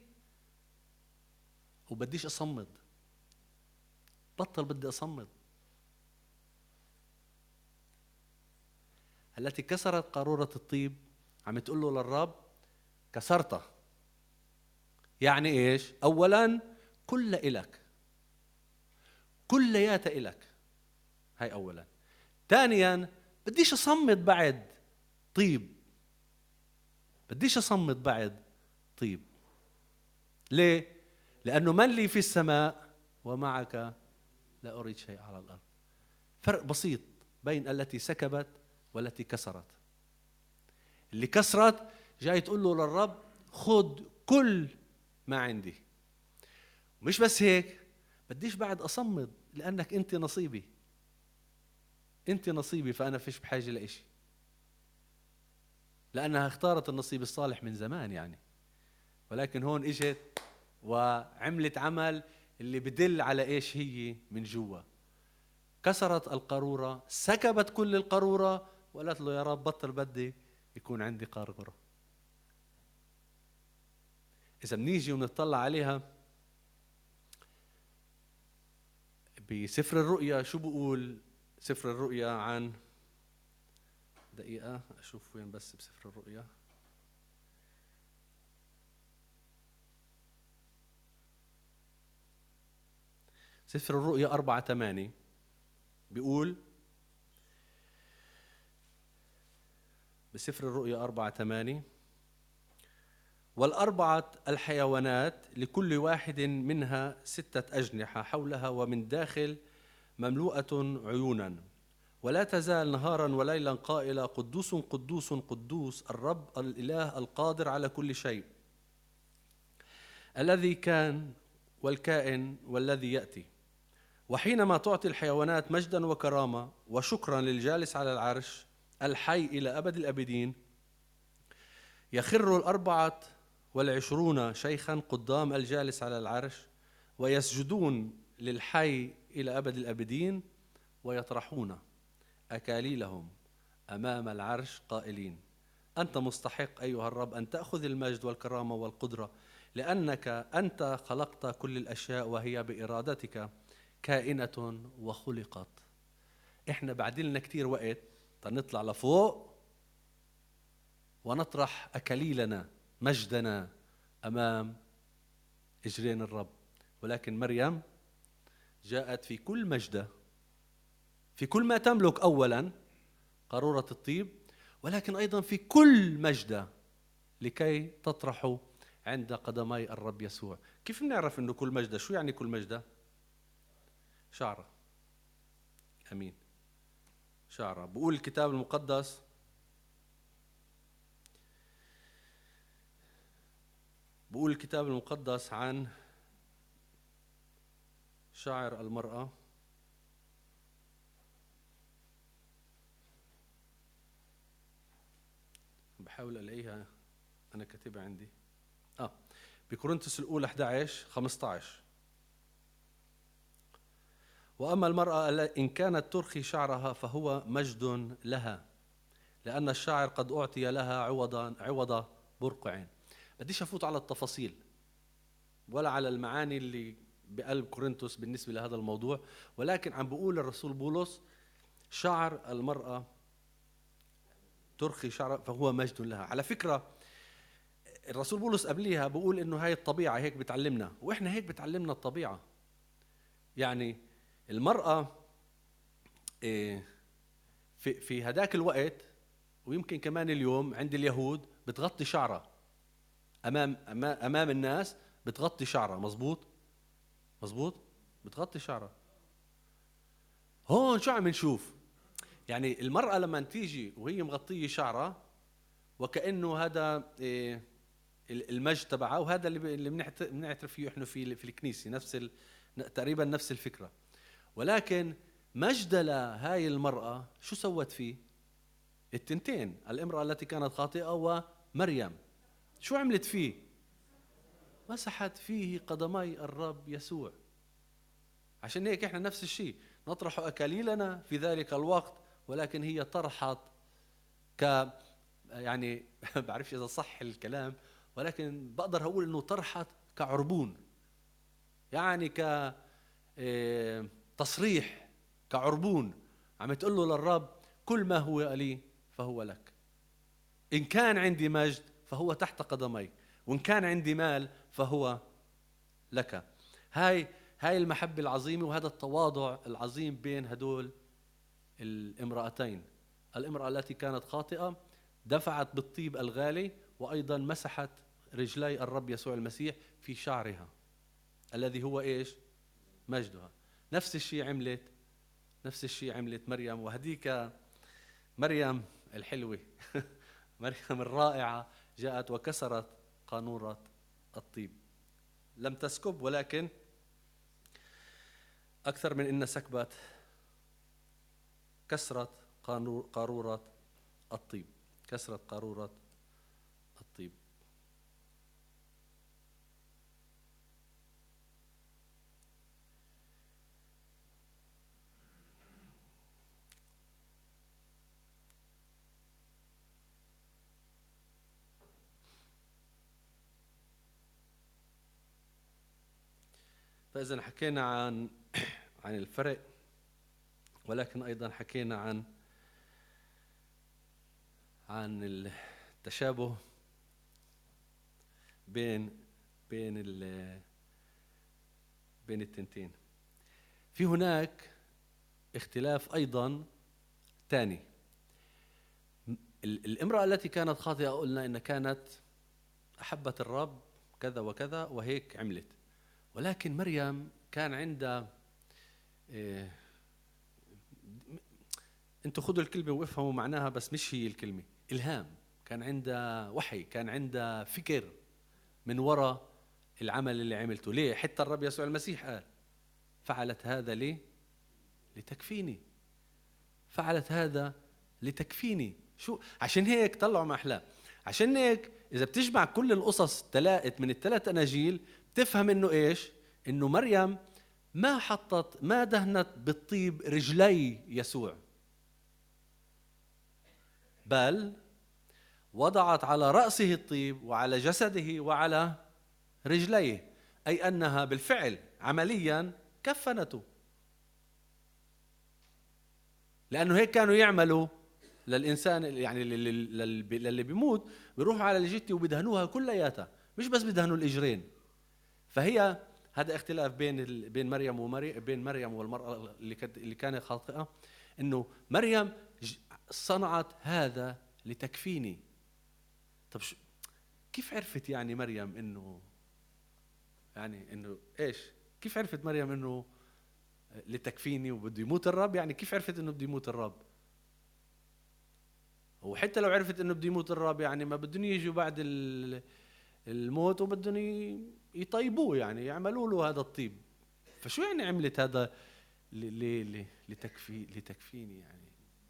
وبديش أصمد، بدي أصمد. التي كسرت قارورة الطيب عم تقول له للرب كسرتها، يعني إيش؟ أولاً كل إلك، كلياتها إلك، هاي أولاً. ثانياً بديش أصمد بعد طيب، بديش أصمد بعد طيب. ليه؟ لأنه من لي في السماء ومعك لا أريد شيء على الأرض. فرق بسيط بين التي سكبت والتي كسرت. اللي كسرت جاي تقول له للرب خد كل ما عندي، مش بس هيك بديش بعد أصمد لأنك أنت نصيبي، أنت نصيبي، فأنا فيش بحاجة لإشي، لأنها اختارت النصيب الصالح من زمان يعني. ولكن هون إجت وعملت عمل اللي بدل على إيش هي من جوا. كسرت القارورة، سكبت كل القارورة وقالت له يا رب بطل بدي يكون عندي قارورة. إذا بنيجي ونطلع عليها بسفر الرؤيا، شو بقول سفر الرؤيا عن، دقيقة أشوف وين بس بسفر الرؤيا. سفر الرؤيا 4:8 بيقول، بسفر الرؤيا 4:8 والأربعة الحيوانات لكل واحد منها 6 أجنحة حولها ومن داخل مملوءة عيونا، ولا تزال نهارا وليلا قائلة قدوس قدوس قدوس الرب الإله القادر على كل شيء، الذي كان والكائن والذي يأتي. وحينما تعطي الحيوانات مجدا وكرامة وشكرا للجالس على العرش الحي إلى أبد الأبدين، يخر 24 شيخا قدام الجالس على العرش ويسجدون للحي إلى أبد الأبدين ويطرحون أكاليلهم أمام العرش قائلين أنت مستحق أيها الرب أن تأخذ المجد والكرامة والقدرة، لأنك أنت خلقت كل الأشياء وهي بإرادتك كائنة وخلقت. إحنا بعدلنا كتير وقت نطلع لفوق ونطرح أكاليلنا مجدنا أمام إجرين الرب. ولكن مريم جاءت في كل مجد، في كل ما تملك، أولا قارورة الطيب، ولكن أيضا في كل مجد لكي تطرح عند قدمي الرب يسوع. كيف نعرف أنه كل مجد؟ شو يعني كل مجد؟ شعرة. أمين. شعرة. بقول الكتاب المقدس عن شعر المرأة، بحاول ألاقيها أنا كاتبها عندي بكورنثوس الأولى 11:15 وأما المرأة إن كانت ترخي شعرها فهو مجد لها، لأن الشاعر قد أعطي لها عوض برقع. بديش أفوت على التفاصيل ولا على المعاني اللي بقلب كورنثوس بالنسبة لهذا الموضوع، ولكن عم بقول الرسول بولس شعر المرأة ترخي شعرها فهو مجد لها. على فكرة الرسول بولس قبليها بقول إنه هاي الطبيعة هيك بتعلمنا، وإحنا هيك بتعلمنا الطبيعة. يعني المرأة في هداك الوقت ويمكن كمان اليوم عند اليهود بتغطي شعرها أمام الناس، بتغطي شعرها. مظبوط بتغطي شعرها. هون شو عم نشوف؟ يعني المرأة لما تيجي وهي مغطية شعرها وكأنه هذا المجد تبعها، وهذا اللي بنعترف فيه احنا في الكنيسة، تقريبا نفس الفكرة. ولكن مجد لهاي المرأة شو سوت فيه؟ التنتين، الامرأة التي كانت خاطئة ومريم، شو عملت فيه؟ مسحت فيه قدمي الرب يسوع. عشان هيك احنا نفس الشيء نطرح أكاليلنا في ذلك الوقت، ولكن هي طرحت يعني بعرفش إذا صح الكلام، ولكن بقدر أقول إنه طرحت كعربون، يعني تصريح كعربون، عم تقول له للرب كل ما هو لي فهو لك. إن كان عندي مجد فهو تحت قدمي، وإن كان عندي مال فهو لك. هاي المحبة العظيمة وهذا التواضع العظيم بين هدول الامرأتين. الامرأة التي كانت خاطئة دفعت بالطيب الغالي، وأيضا مسحت رجلي الرب يسوع المسيح في شعرها الذي هو إيش؟ مجدها. نفس الشيء عملت مريم، وهديك مريم الحلوة مريم الرائعة جاءت وكسرت قانورة الطيب. لم تسكب، ولكن أكثر من إن سكبت، كسرت قارورة الطيب، كسرت قارورة الطيب. فإذا حكينا عن الفرق، ولكن أيضا حكينا عن التشابه بين التنتين. في هناك اختلاف أيضا ثاني. الامرأة التي كانت خاطئة قلنا إن كانت أحبت الرب كذا وكذا وهيك عملت، ولكن مريم كان عندها انتوا خذوا الكلمة وافهموا معناها، بس مش هي الكلمة، إلهام. كان عندها وحي، كان عندها فكر من وراء العمل اللي عملته. ليه؟ حتى الرب يسوع المسيح قال فعلت هذا ليه؟ لتكفيني. فعلت هذا لتكفيني. شو؟ عشان هيك طلعوا ما أحلاه. عشان هيك إذا بتجمع كل القصص تلاقت من الثلاث أناجيل تفهم إنه إيش؟ إنه مريم ما دهنت بالطيب رجلي يسوع، بل وضعت على رأسه الطيب وعلى جسده وعلى رجليه، أي أنها بالفعل عمليا كفنته. لأنه هيك كانوا يعملوا للإنسان، يعني للي بيموت بيروحوا على الجثة وبيدهنوها كلياتها، مش بس بيدهنوا الإجرين. فهي هذا اختلاف بين مريم والمرأة اللي كانت خاطئة، إنه مريم صنعت هذا لتكفيني. طب كيف عرفت يعني مريم إنه إيش؟ كيف عرفت مريم إنه لتكفيني وبده يموت الرب؟ يعني كيف عرفت إنه بده يموت الرب؟ وحتى لو عرفت إنه بده يموت الرب، يعني ما بدهم يجوا بعد الموت وبدهم يطيبوه، يعني يعملوا له هذا الطيب. فشو يعني عملت هذا لتكفيني يعني؟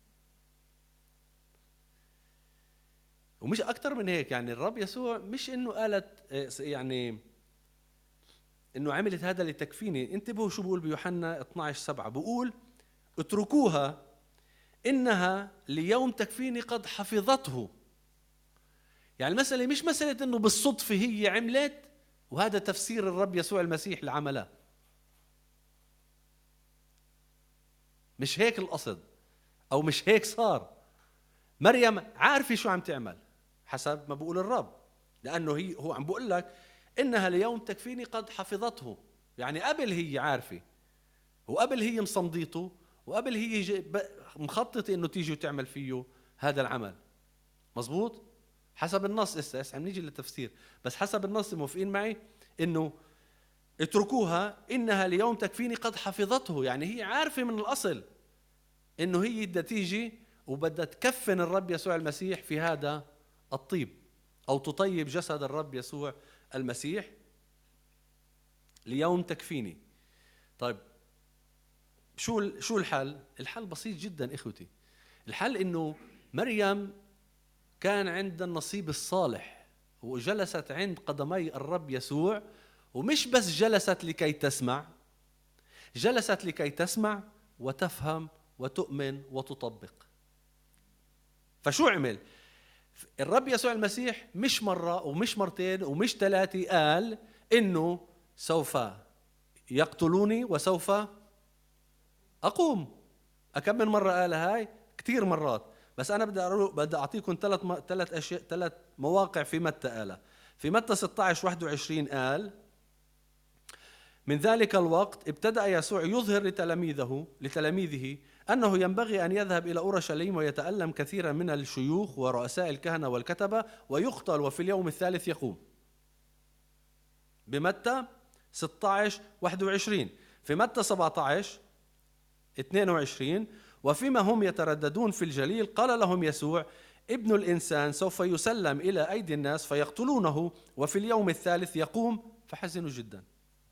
ومش أكتر من هيك. يعني الرب يسوع مش إنه قالت يعني إنه عملت هذا لتكفيني. انتبهوا شو بقول بيوحنا 12:7، بقول اتركوها إنها ليوم تكفيني قد حفظته. يعني المسألة مش مسألة إنه بالصدفة هي عملت، وهذا تفسير الرب يسوع المسيح لعمله، مش هيك القصد، أو مش هيك صار. مريم عارفة شو عم تعمل حسب ما بقول الرب، لأنه هو عم بقول لك إنها ليوم تكفيني قد حفظته، يعني قبل هي عارفة، وقبل هي مصمديته، وقبل هي مخططة إنه تيجي وتعمل فيه هذا العمل. مزبوط حسب النص. اسا عم نيجي للتفسير، بس حسب النص موافقين معي إنه اتركوها إنها ليوم تكفيني قد حفظته، يعني هي عارفة من الأصل إنه هي بدها تيجي وبدها تكفن الرب يسوع المسيح في هذا الطيب، أو تطيب جسد الرب يسوع المسيح ليوم تكفيني. طيب شو الحل؟ الحل بسيط جدا إخوتي. الحل إنه مريم كان عندها النصيب الصالح، وجلست عند قدمي الرب يسوع، ومش بس جلست لكي تسمع، جلست لكي تسمع وتفهم وتؤمن وتطبق. فشو عمل الرب يسوع المسيح؟ مش مرة ومش مرتين ومش ثلاثة قال إنه سوف يقتلوني وسوف أقوم. أكم من مرة قال هاي؟ كتير مرات. بس أنا بدي أعطيكم ثلاث مواقع في متى قالها. في متى 16:21 قال: من ذلك الوقت ابتدأ يسوع يظهر لتلاميذه أنه ينبغي أن يذهب إلى أورشليم ويتألم كثيرا من الشيوخ ورؤساء الكهنة والكتبة ويقتل وفي اليوم الثالث يقوم. بمتى 16:21. في متى 17:22: وفيما هم يترددون في الجليل قال لهم يسوع: ابن الإنسان سوف يسلم إلى أيدي الناس فيقتلونه وفي اليوم الثالث يقوم. فحزنوا جدا.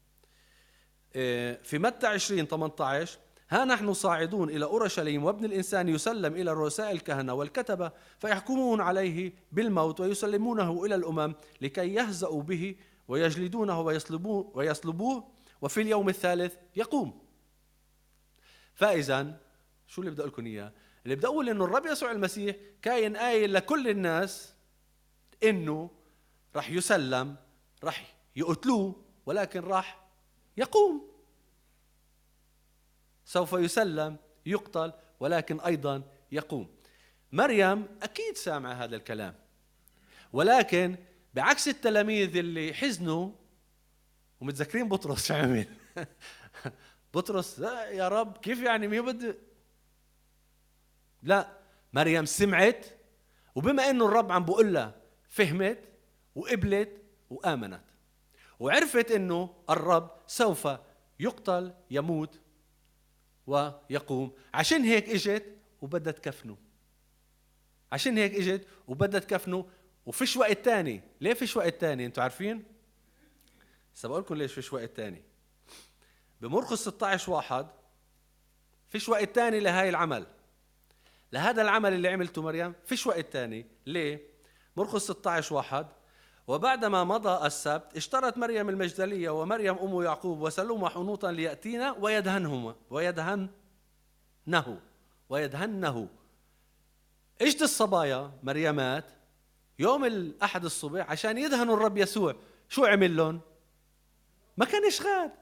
في متى 20:18: ها نحن صاعدون إلى أورشليم وابن الإنسان يسلم إلى رؤساء الكهنة والكتبة فيحكمون عليه بالموت ويسلمونه إلى الأمم لكي يهزأوا به ويجلدونه ويصلبوه وفي اليوم الثالث يقوم. فإذا شو اللي بدي أقول لكم إياه؟ اللي بدي أقول إنه الرب يسوع المسيح كاين قايل لكل الناس إنه رح يسلم، رح يقتلوه، ولكن رح يقوم. سوف يسلم، يقتل، ولكن أيضا يقوم. مريم أكيد سامعة هذا الكلام، ولكن بعكس التلاميذ اللي حزنوا ومتذكرين بطرس عمل بطرس يا رب كيف يعني مين بدي. لا، مريم سمعت، وبما انه الرب عم بقول لها فهمت وقبلت وآمنت وعرفت انه الرب سوف يقتل يموت ويقوم. عشان هيك اجت وبدها تكفنه، عشان هيك اجت وبدها تكفنه. وفيش وقت تاني. ليه فيش وقت تاني؟ انتوا عارفين؟ سأقول لكم ليش فيش وقت تاني. بمرقس 16:1 فيش وقت تاني لهاي العمل، لهذا العمل اللي عملته مريم فيش وقت تاني. ليه؟ مرقس 16:1: وبعدما مضى السبت اشترت مريم المجدلية ومريم أم يعقوب وسلومة حنوطا ليأتينا ويدهنه. اجت الصبايا مريمات يوم الأحد الصبح عشان يدهنوا الرب يسوع. شو عمل لهم؟ ما كانش غاد،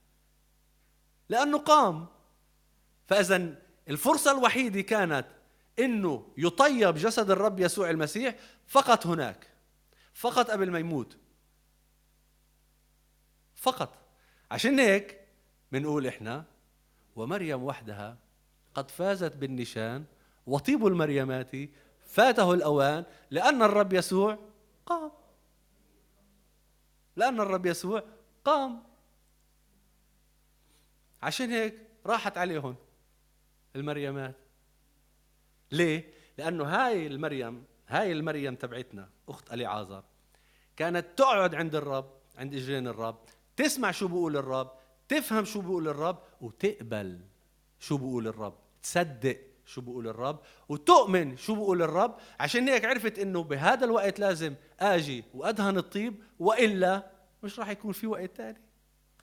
لأنه قام. فإذن الفرصة الوحيدة كانت إنه يطيب جسد الرب يسوع المسيح فقط هناك، فقط قبل ما يموت، فقط. عشان هيك منقول إحنا: ومريم وحدها قد فازت بالنشان وطيب المريمات فاته الأوان لأن الرب يسوع قام. لأن الرب يسوع قام. عشان هيك راحت عليهم المريمات. ليه؟ لأنه هاي المريم تبعتنا أخت أليعازر كانت تقعد عند الرب، عند إجرين الرب، تسمع شو بيقول الرب، تفهم شو بيقول الرب، وتقبل شو بيقول الرب، تصدق شو بيقول الرب، وتؤمن شو بيقول الرب. عشان هيك عرفت إنه بهذا الوقت لازم آجي وأدهن الطيب، وإلا مش راح يكون في وقت تاني.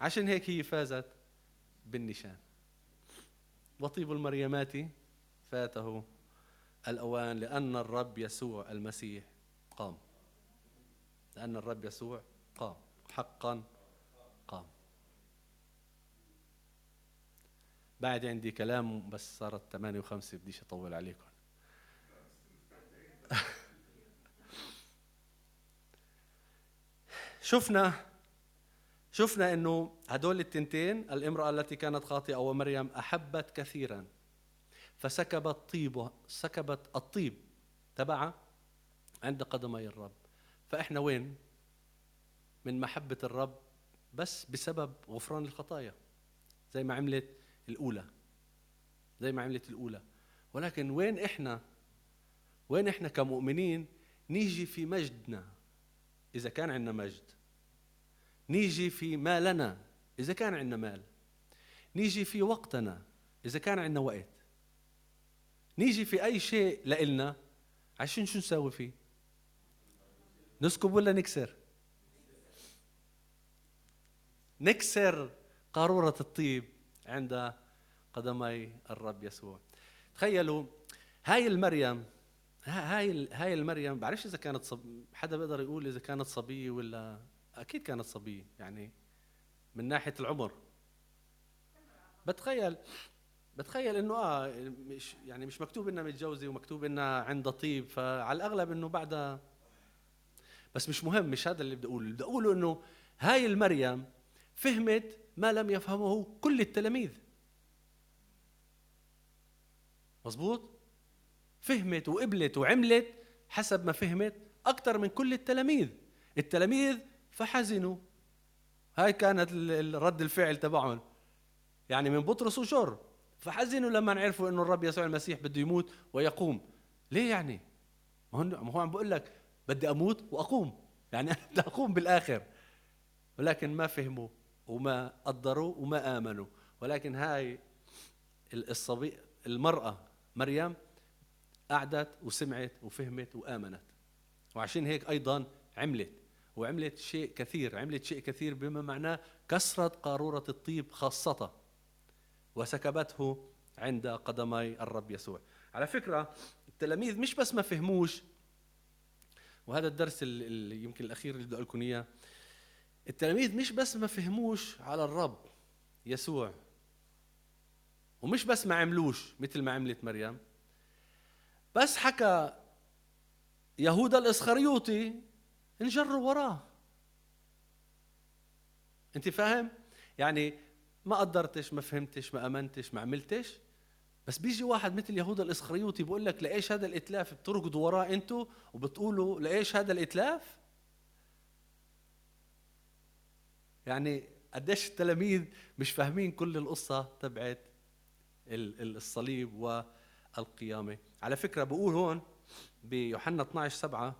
عشان هيك هي فازت بالنشان. وطيب المريمات فاته الأوان لأن الرب يسوع المسيح قام. لأن الرب يسوع قام، حقا قام. بعد عندي كلام بس صارت 8:05، بديش أطول عليكم. شفنا انه هدول التنتين، الامرأة التي كانت خاطئة ومريم، أحبت كثيرا سكبت الطيب تبعها عند قدمي الرب. فإحنا وين من محبة الرب؟ بس بسبب غفران الخطايا، زي ما عملت الأولى. ولكن وين إحنا كمؤمنين نيجي في مجدنا إذا كان عندنا مجد، نيجي في مالنا إذا كان عندنا مال، نيجي في وقتنا إذا كان عندنا وقت، نيجي في أي شيء لإلنا عشان شو نسوي فيه؟ نسكب ولا نكسر قارورة الطيب عند قدمي الرب يسوع. تخيلوا هاي المريم بعرفش إذا كانت حدا بيقدر يقول إذا كانت صبية ولا أكيد كانت صبية، يعني من ناحية العمر. بتخيل إنه مش مكتوب إنها متجوزة ومكتوب إنها عندها طيب، فعلى الأغلب إنه بعدها. بس مش مهم، مش هذا اللي بدي أقوله إنه هاي المريم فهمت ما لم يفهمه كل التلاميذ. مظبوط؟ فهمت وقبلت وعملت حسب ما فهمت أكثر من كل التلاميذ فحزنوا. هاي كانت رد الفعل تبعهم، يعني من بطرس وشر، فحزنوا لما عرفوا إنه الرب يسوع المسيح بده يموت ويقوم. ليه يعني؟ ما هو عم بقول لك بدي أموت وأقوم، يعني أنا بدي أقوم بالآخر. ولكن ما فهموا وما قدروا وما آمنوا. ولكن هاي المرأة مريم قعدت وسمعت وفهمت وآمنت، وعشان هيك أيضا عملت شيء كثير بما معناه كسرت قارورة الطيب خاصة وسكبته عند قدمي الرب يسوع. على فكرة التلاميذ مش بس ما فهموش، وهذا الدرس اللي يمكن الأخير اللي بدي أقول لكم إياه، التلاميذ مش بس ما فهموش على الرب يسوع، ومش بس ما عملوش مثل ما عملت مريم، بس حكى يهوذا الإسخريوطي انجروا وراه. انت فاهم؟ يعني ما قدرتش، ما فهمتش، ما امنتش، ما عملتش، بس بيجي واحد مثل يهوذا الإسخريوطي بيقول لك لإيش هذا الإتلاف بتركضوا وراه انتوا وبتقولوا لإيش هذا الإتلاف؟ يعني قديش التلاميذ مش فاهمين كل القصة تبعت الصليب والقيامة. على فكرة بقول هون بيوحنا 12:7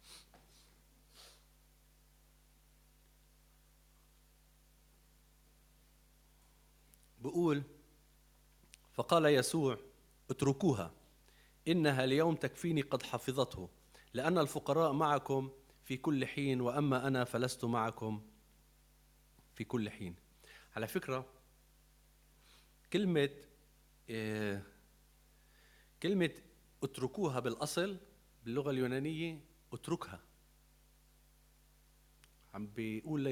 بقول: فقال يسوع اتركوها، إنها اليوم تكفيني، قد حفظته، لأن الفقراء معكم في كل حين، وأما أنا فلست معكم في كل حين. على فكرة كلمة اتركوها بالأصل باللغة اليونانية اتركها، عم بيقول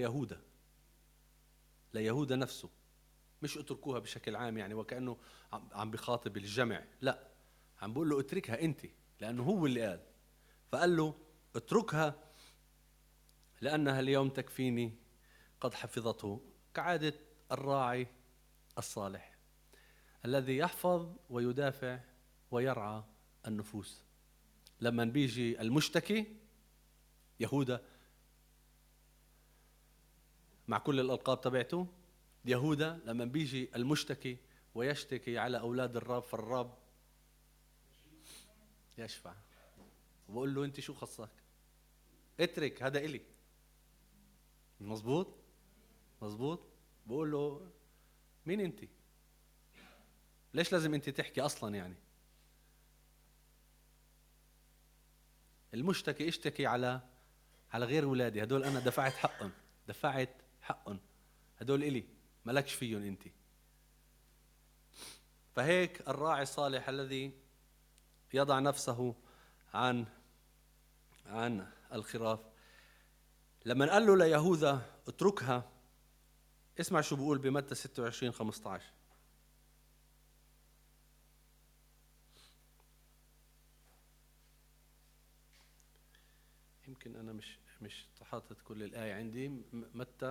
ليهوذا نفسه، مش اتركوها بشكل عام يعني وكأنه عم بخاطب الجمع، لا، عم بقول له اتركها انت، لأنه هو اللي قال. فقال له اتركها لأنها اليوم تكفيني، قد حفظته، كعادة الراعي الصالح الذي يحفظ ويدافع ويرعى النفوس. لما بيجي المشتكي يهوذا، مع كل الألقاب تبعته، يهوذا لما بيجي المشتكي ويشتكي على أولاد الرب، فالرب يشفع وبقول له أنت شو خصك؟ اترك هذا إلي. مظبوط. بقول له مين أنت؟ ليش لازم أنت تحكي أصلا؟ يعني المشتكي اشتكي على غير ولادي هدول، أنا دفعت حقهم. هدول إلي، مالكش فيهم أنت. فهيك الراعي الصالح الذي يضع نفسه عن الخراف. لما قال له ليهوذا اتركها، اسمع شو بقول بمتى 26:15. يمكن أنا مش حاطط كل الآية عندي. متى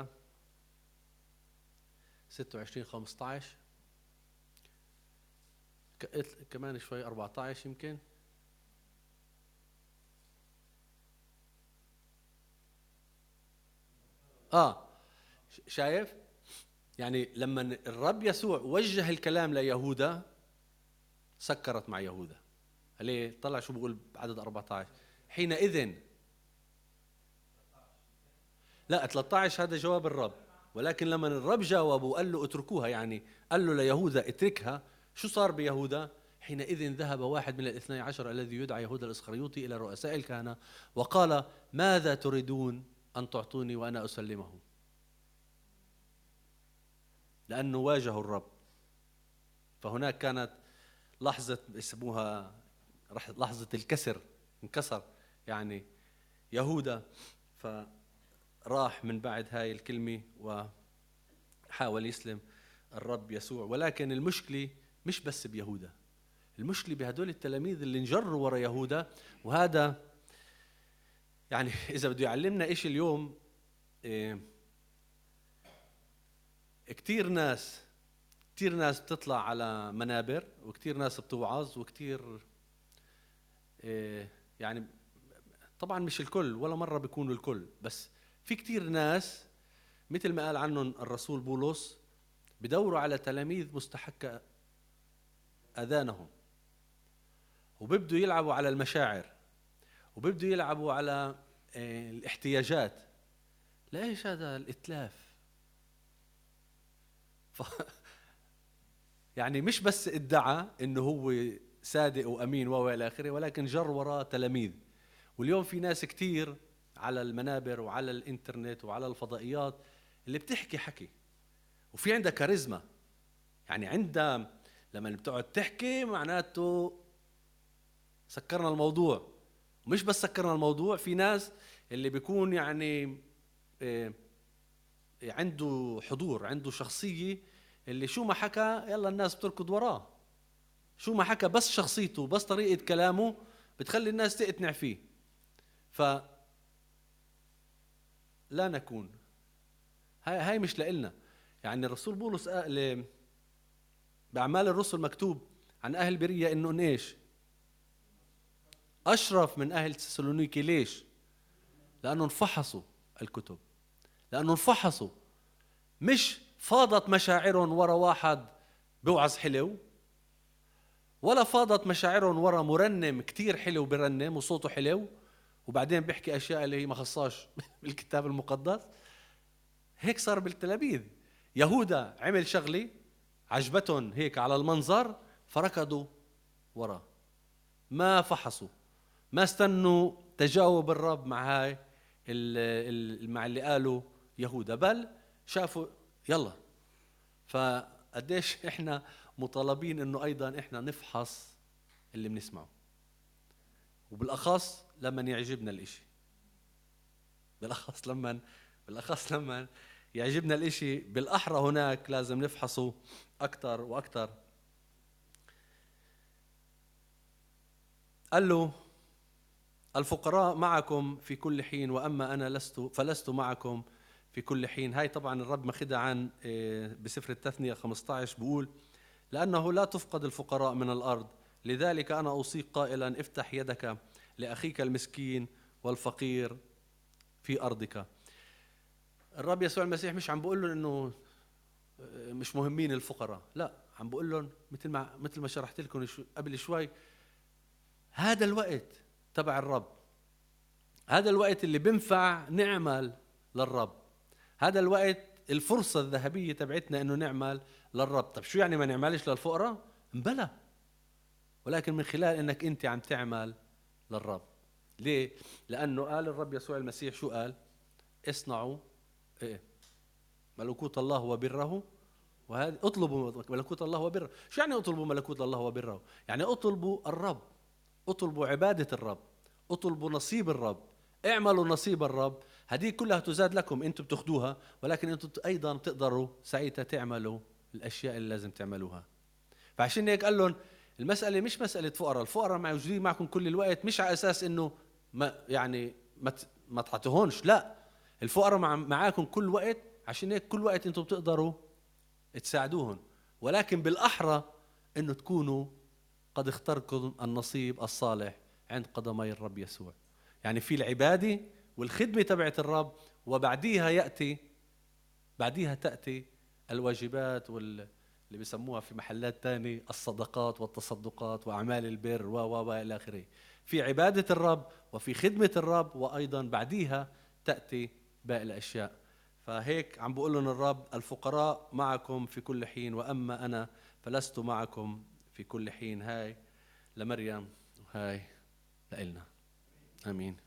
26:15، كمان شوي 14 يمكن. شايف؟ يعني لما الرب يسوع وجه الكلام ليهوذا سكرت مع يهوذا. عليه طلع شو بقول بعدد 14. حينئذ، لا 13 هذا جواب الرب، ولكن لما الرب جاوب وقال له اتركوها، يعني قال له ليهوذا اتركها، شو صار بيهوذا؟ حينئذ ذهب واحد من الاثني عشر الذي يدعى يهوذا الإسخريوطي إلى رؤساء الكهنة وقال ماذا تريدون أن تعطوني وأنا أسلمه؟ لأنه واجهوا الرب. فهناك كانت لحظة يسموها لحظة الكسر، انكسر يعني يهوذا، فراح من بعد هاي الكلمة وحاول يسلم الرب يسوع. ولكن المشكلة مش بس بيهوذا، المشكلة بهدول التلاميذ اللي انجروا ورا يهوذا. وهذا يعني إذا بده يعلمنا إيش اليوم، كتير ناس بتطلع على منابر، وكتير ناس بتوعظ، وكتير يعني طبعا مش الكل ولا مرة بيكونوا الكل، بس في كتير ناس مثل ما قال عنهم الرسول بولس بدوروا على تلاميذ مستحق أذانهم، وبيبدوا يلعبوا على المشاعر، وبيبدوا يلعبوا على الاحتياجات. ليش هذا الإتلاف؟ يعني مش بس ادعى انه هو صادق وامين والى اخره، ولكن جر وراه تلاميذ. واليوم في ناس كتير على المنابر وعلى الانترنت وعلى الفضائيات اللي بتحكي حكي وفي عندها كاريزما، يعني عندها لما بتقعد تحكي معناته سكرنا الموضوع. ومش بس سكرنا الموضوع، في ناس اللي بيكون يعني عنده حضور، عنده شخصية، اللي شو ما حكى يلا الناس بتركض وراه. شو ما حكى بس شخصيته بس طريقة كلامه بتخلي الناس تقتنع فيه. فلا نكون هاي مش لإلنا. يعني الرسول بولس قال بأعمال الرسل مكتوب عن أهل برية إنه إيش؟ أشرف من أهل تسالونيكي. ليش؟ لأنه انفحصوا الكتب، لأنه انفحصوا، مش فاضت مشاعرهم ورا واحد بوعظ حلو، ولا فاضت مشاعرهم ورا مرنم كتير حلو برنم وصوته حلو وبعدين بيحكي أشياء اللي هي ما خصاش بالكتاب المقدس. هيك صار بالتلاميذ. يهوذا عمل شغلة عجبتهم هيك على المنظر فركضوا وراه، ما فحصوا، ما استنوا تجاوب الرب مع هاي مع اللي قالوا يهوذا، بل شافوا يلا. فقديش احنا مطالبين انه ايضا احنا نفحص اللي بنسمعه، وبالاخص لما يعجبنا الاشي، بالاخص لما يعجبنا الاشي، بالاحرى هناك لازم نفحصه اكتر واكتر. قال له الفقراء معكم في كل حين، واما انا فلست معكم في كل حين. هاي طبعا الرب ماخدها عن بسفر التثنية 15 بقول لأنه لا تفقد الفقراء من الأرض، لذلك أنا أوصيك قائلا افتح يدك لأخيك المسكين والفقير في أرضك. الرب يسوع المسيح مش عم بقول لهم إنه مش مهمين الفقراء، لا، عم بقول لهم مثل ما شرحت لكم قبل شوي، هذا الوقت تبع الرب، هذا الوقت اللي بنفع نعمل للرب، هذا الوقت الفرصة الذهبية تبعتنا إنه نعمل للرب. طب شو يعني ما نعملش للفقراء؟ بلى، ولكن من خلال إنك أنت عم تعمل للرب. ليه؟ لأنه قال الرب يسوع المسيح شو قال؟ اصنعوا ملكوت الله وبره، وهذه اطلبوا ملكوت الله وبره. شو يعني اطلبوا ملكوت الله وبره؟ يعني اطلبوا الرب، اطلبوا عبادة الرب، اطلبوا نصيب الرب، اعملوا نصيب الرب. هذه كلها تزاد لكم، انتم بتاخذوها، ولكن انتم ايضا بتقدروا ساعتها تعملوا الاشياء اللي لازم تعملوها. فعشان هيك قال لهم المسألة مش مسألة فقراء، الفقراء موجودين معكم كل الوقت، مش على اساس انه ما يعني ما تعطيهونش، لا، الفقراء معاكم كل وقت، عشان هيك كل وقت انتم بتقدروا تساعدوهم، ولكن بالاحرى انه تكونوا قد اخترتم النصيب الصالح عند قدمي الرب يسوع. يعني في العبادة والخدمة تبعت الرب، وبعديها تأتي الواجبات اللي بيسموها في محلات تاني الصدقات والتصدقات وأعمال البر إلى آخره. في عبادة الرب وفي خدمة الرب، وأيضا بعديها تأتي باقي الأشياء. فهيك عم بقول لهم الرب: الفقراء معكم في كل حين، وأما أنا فلست معكم في كل حين. هاي لمريم وهاي لإلنا. آمين.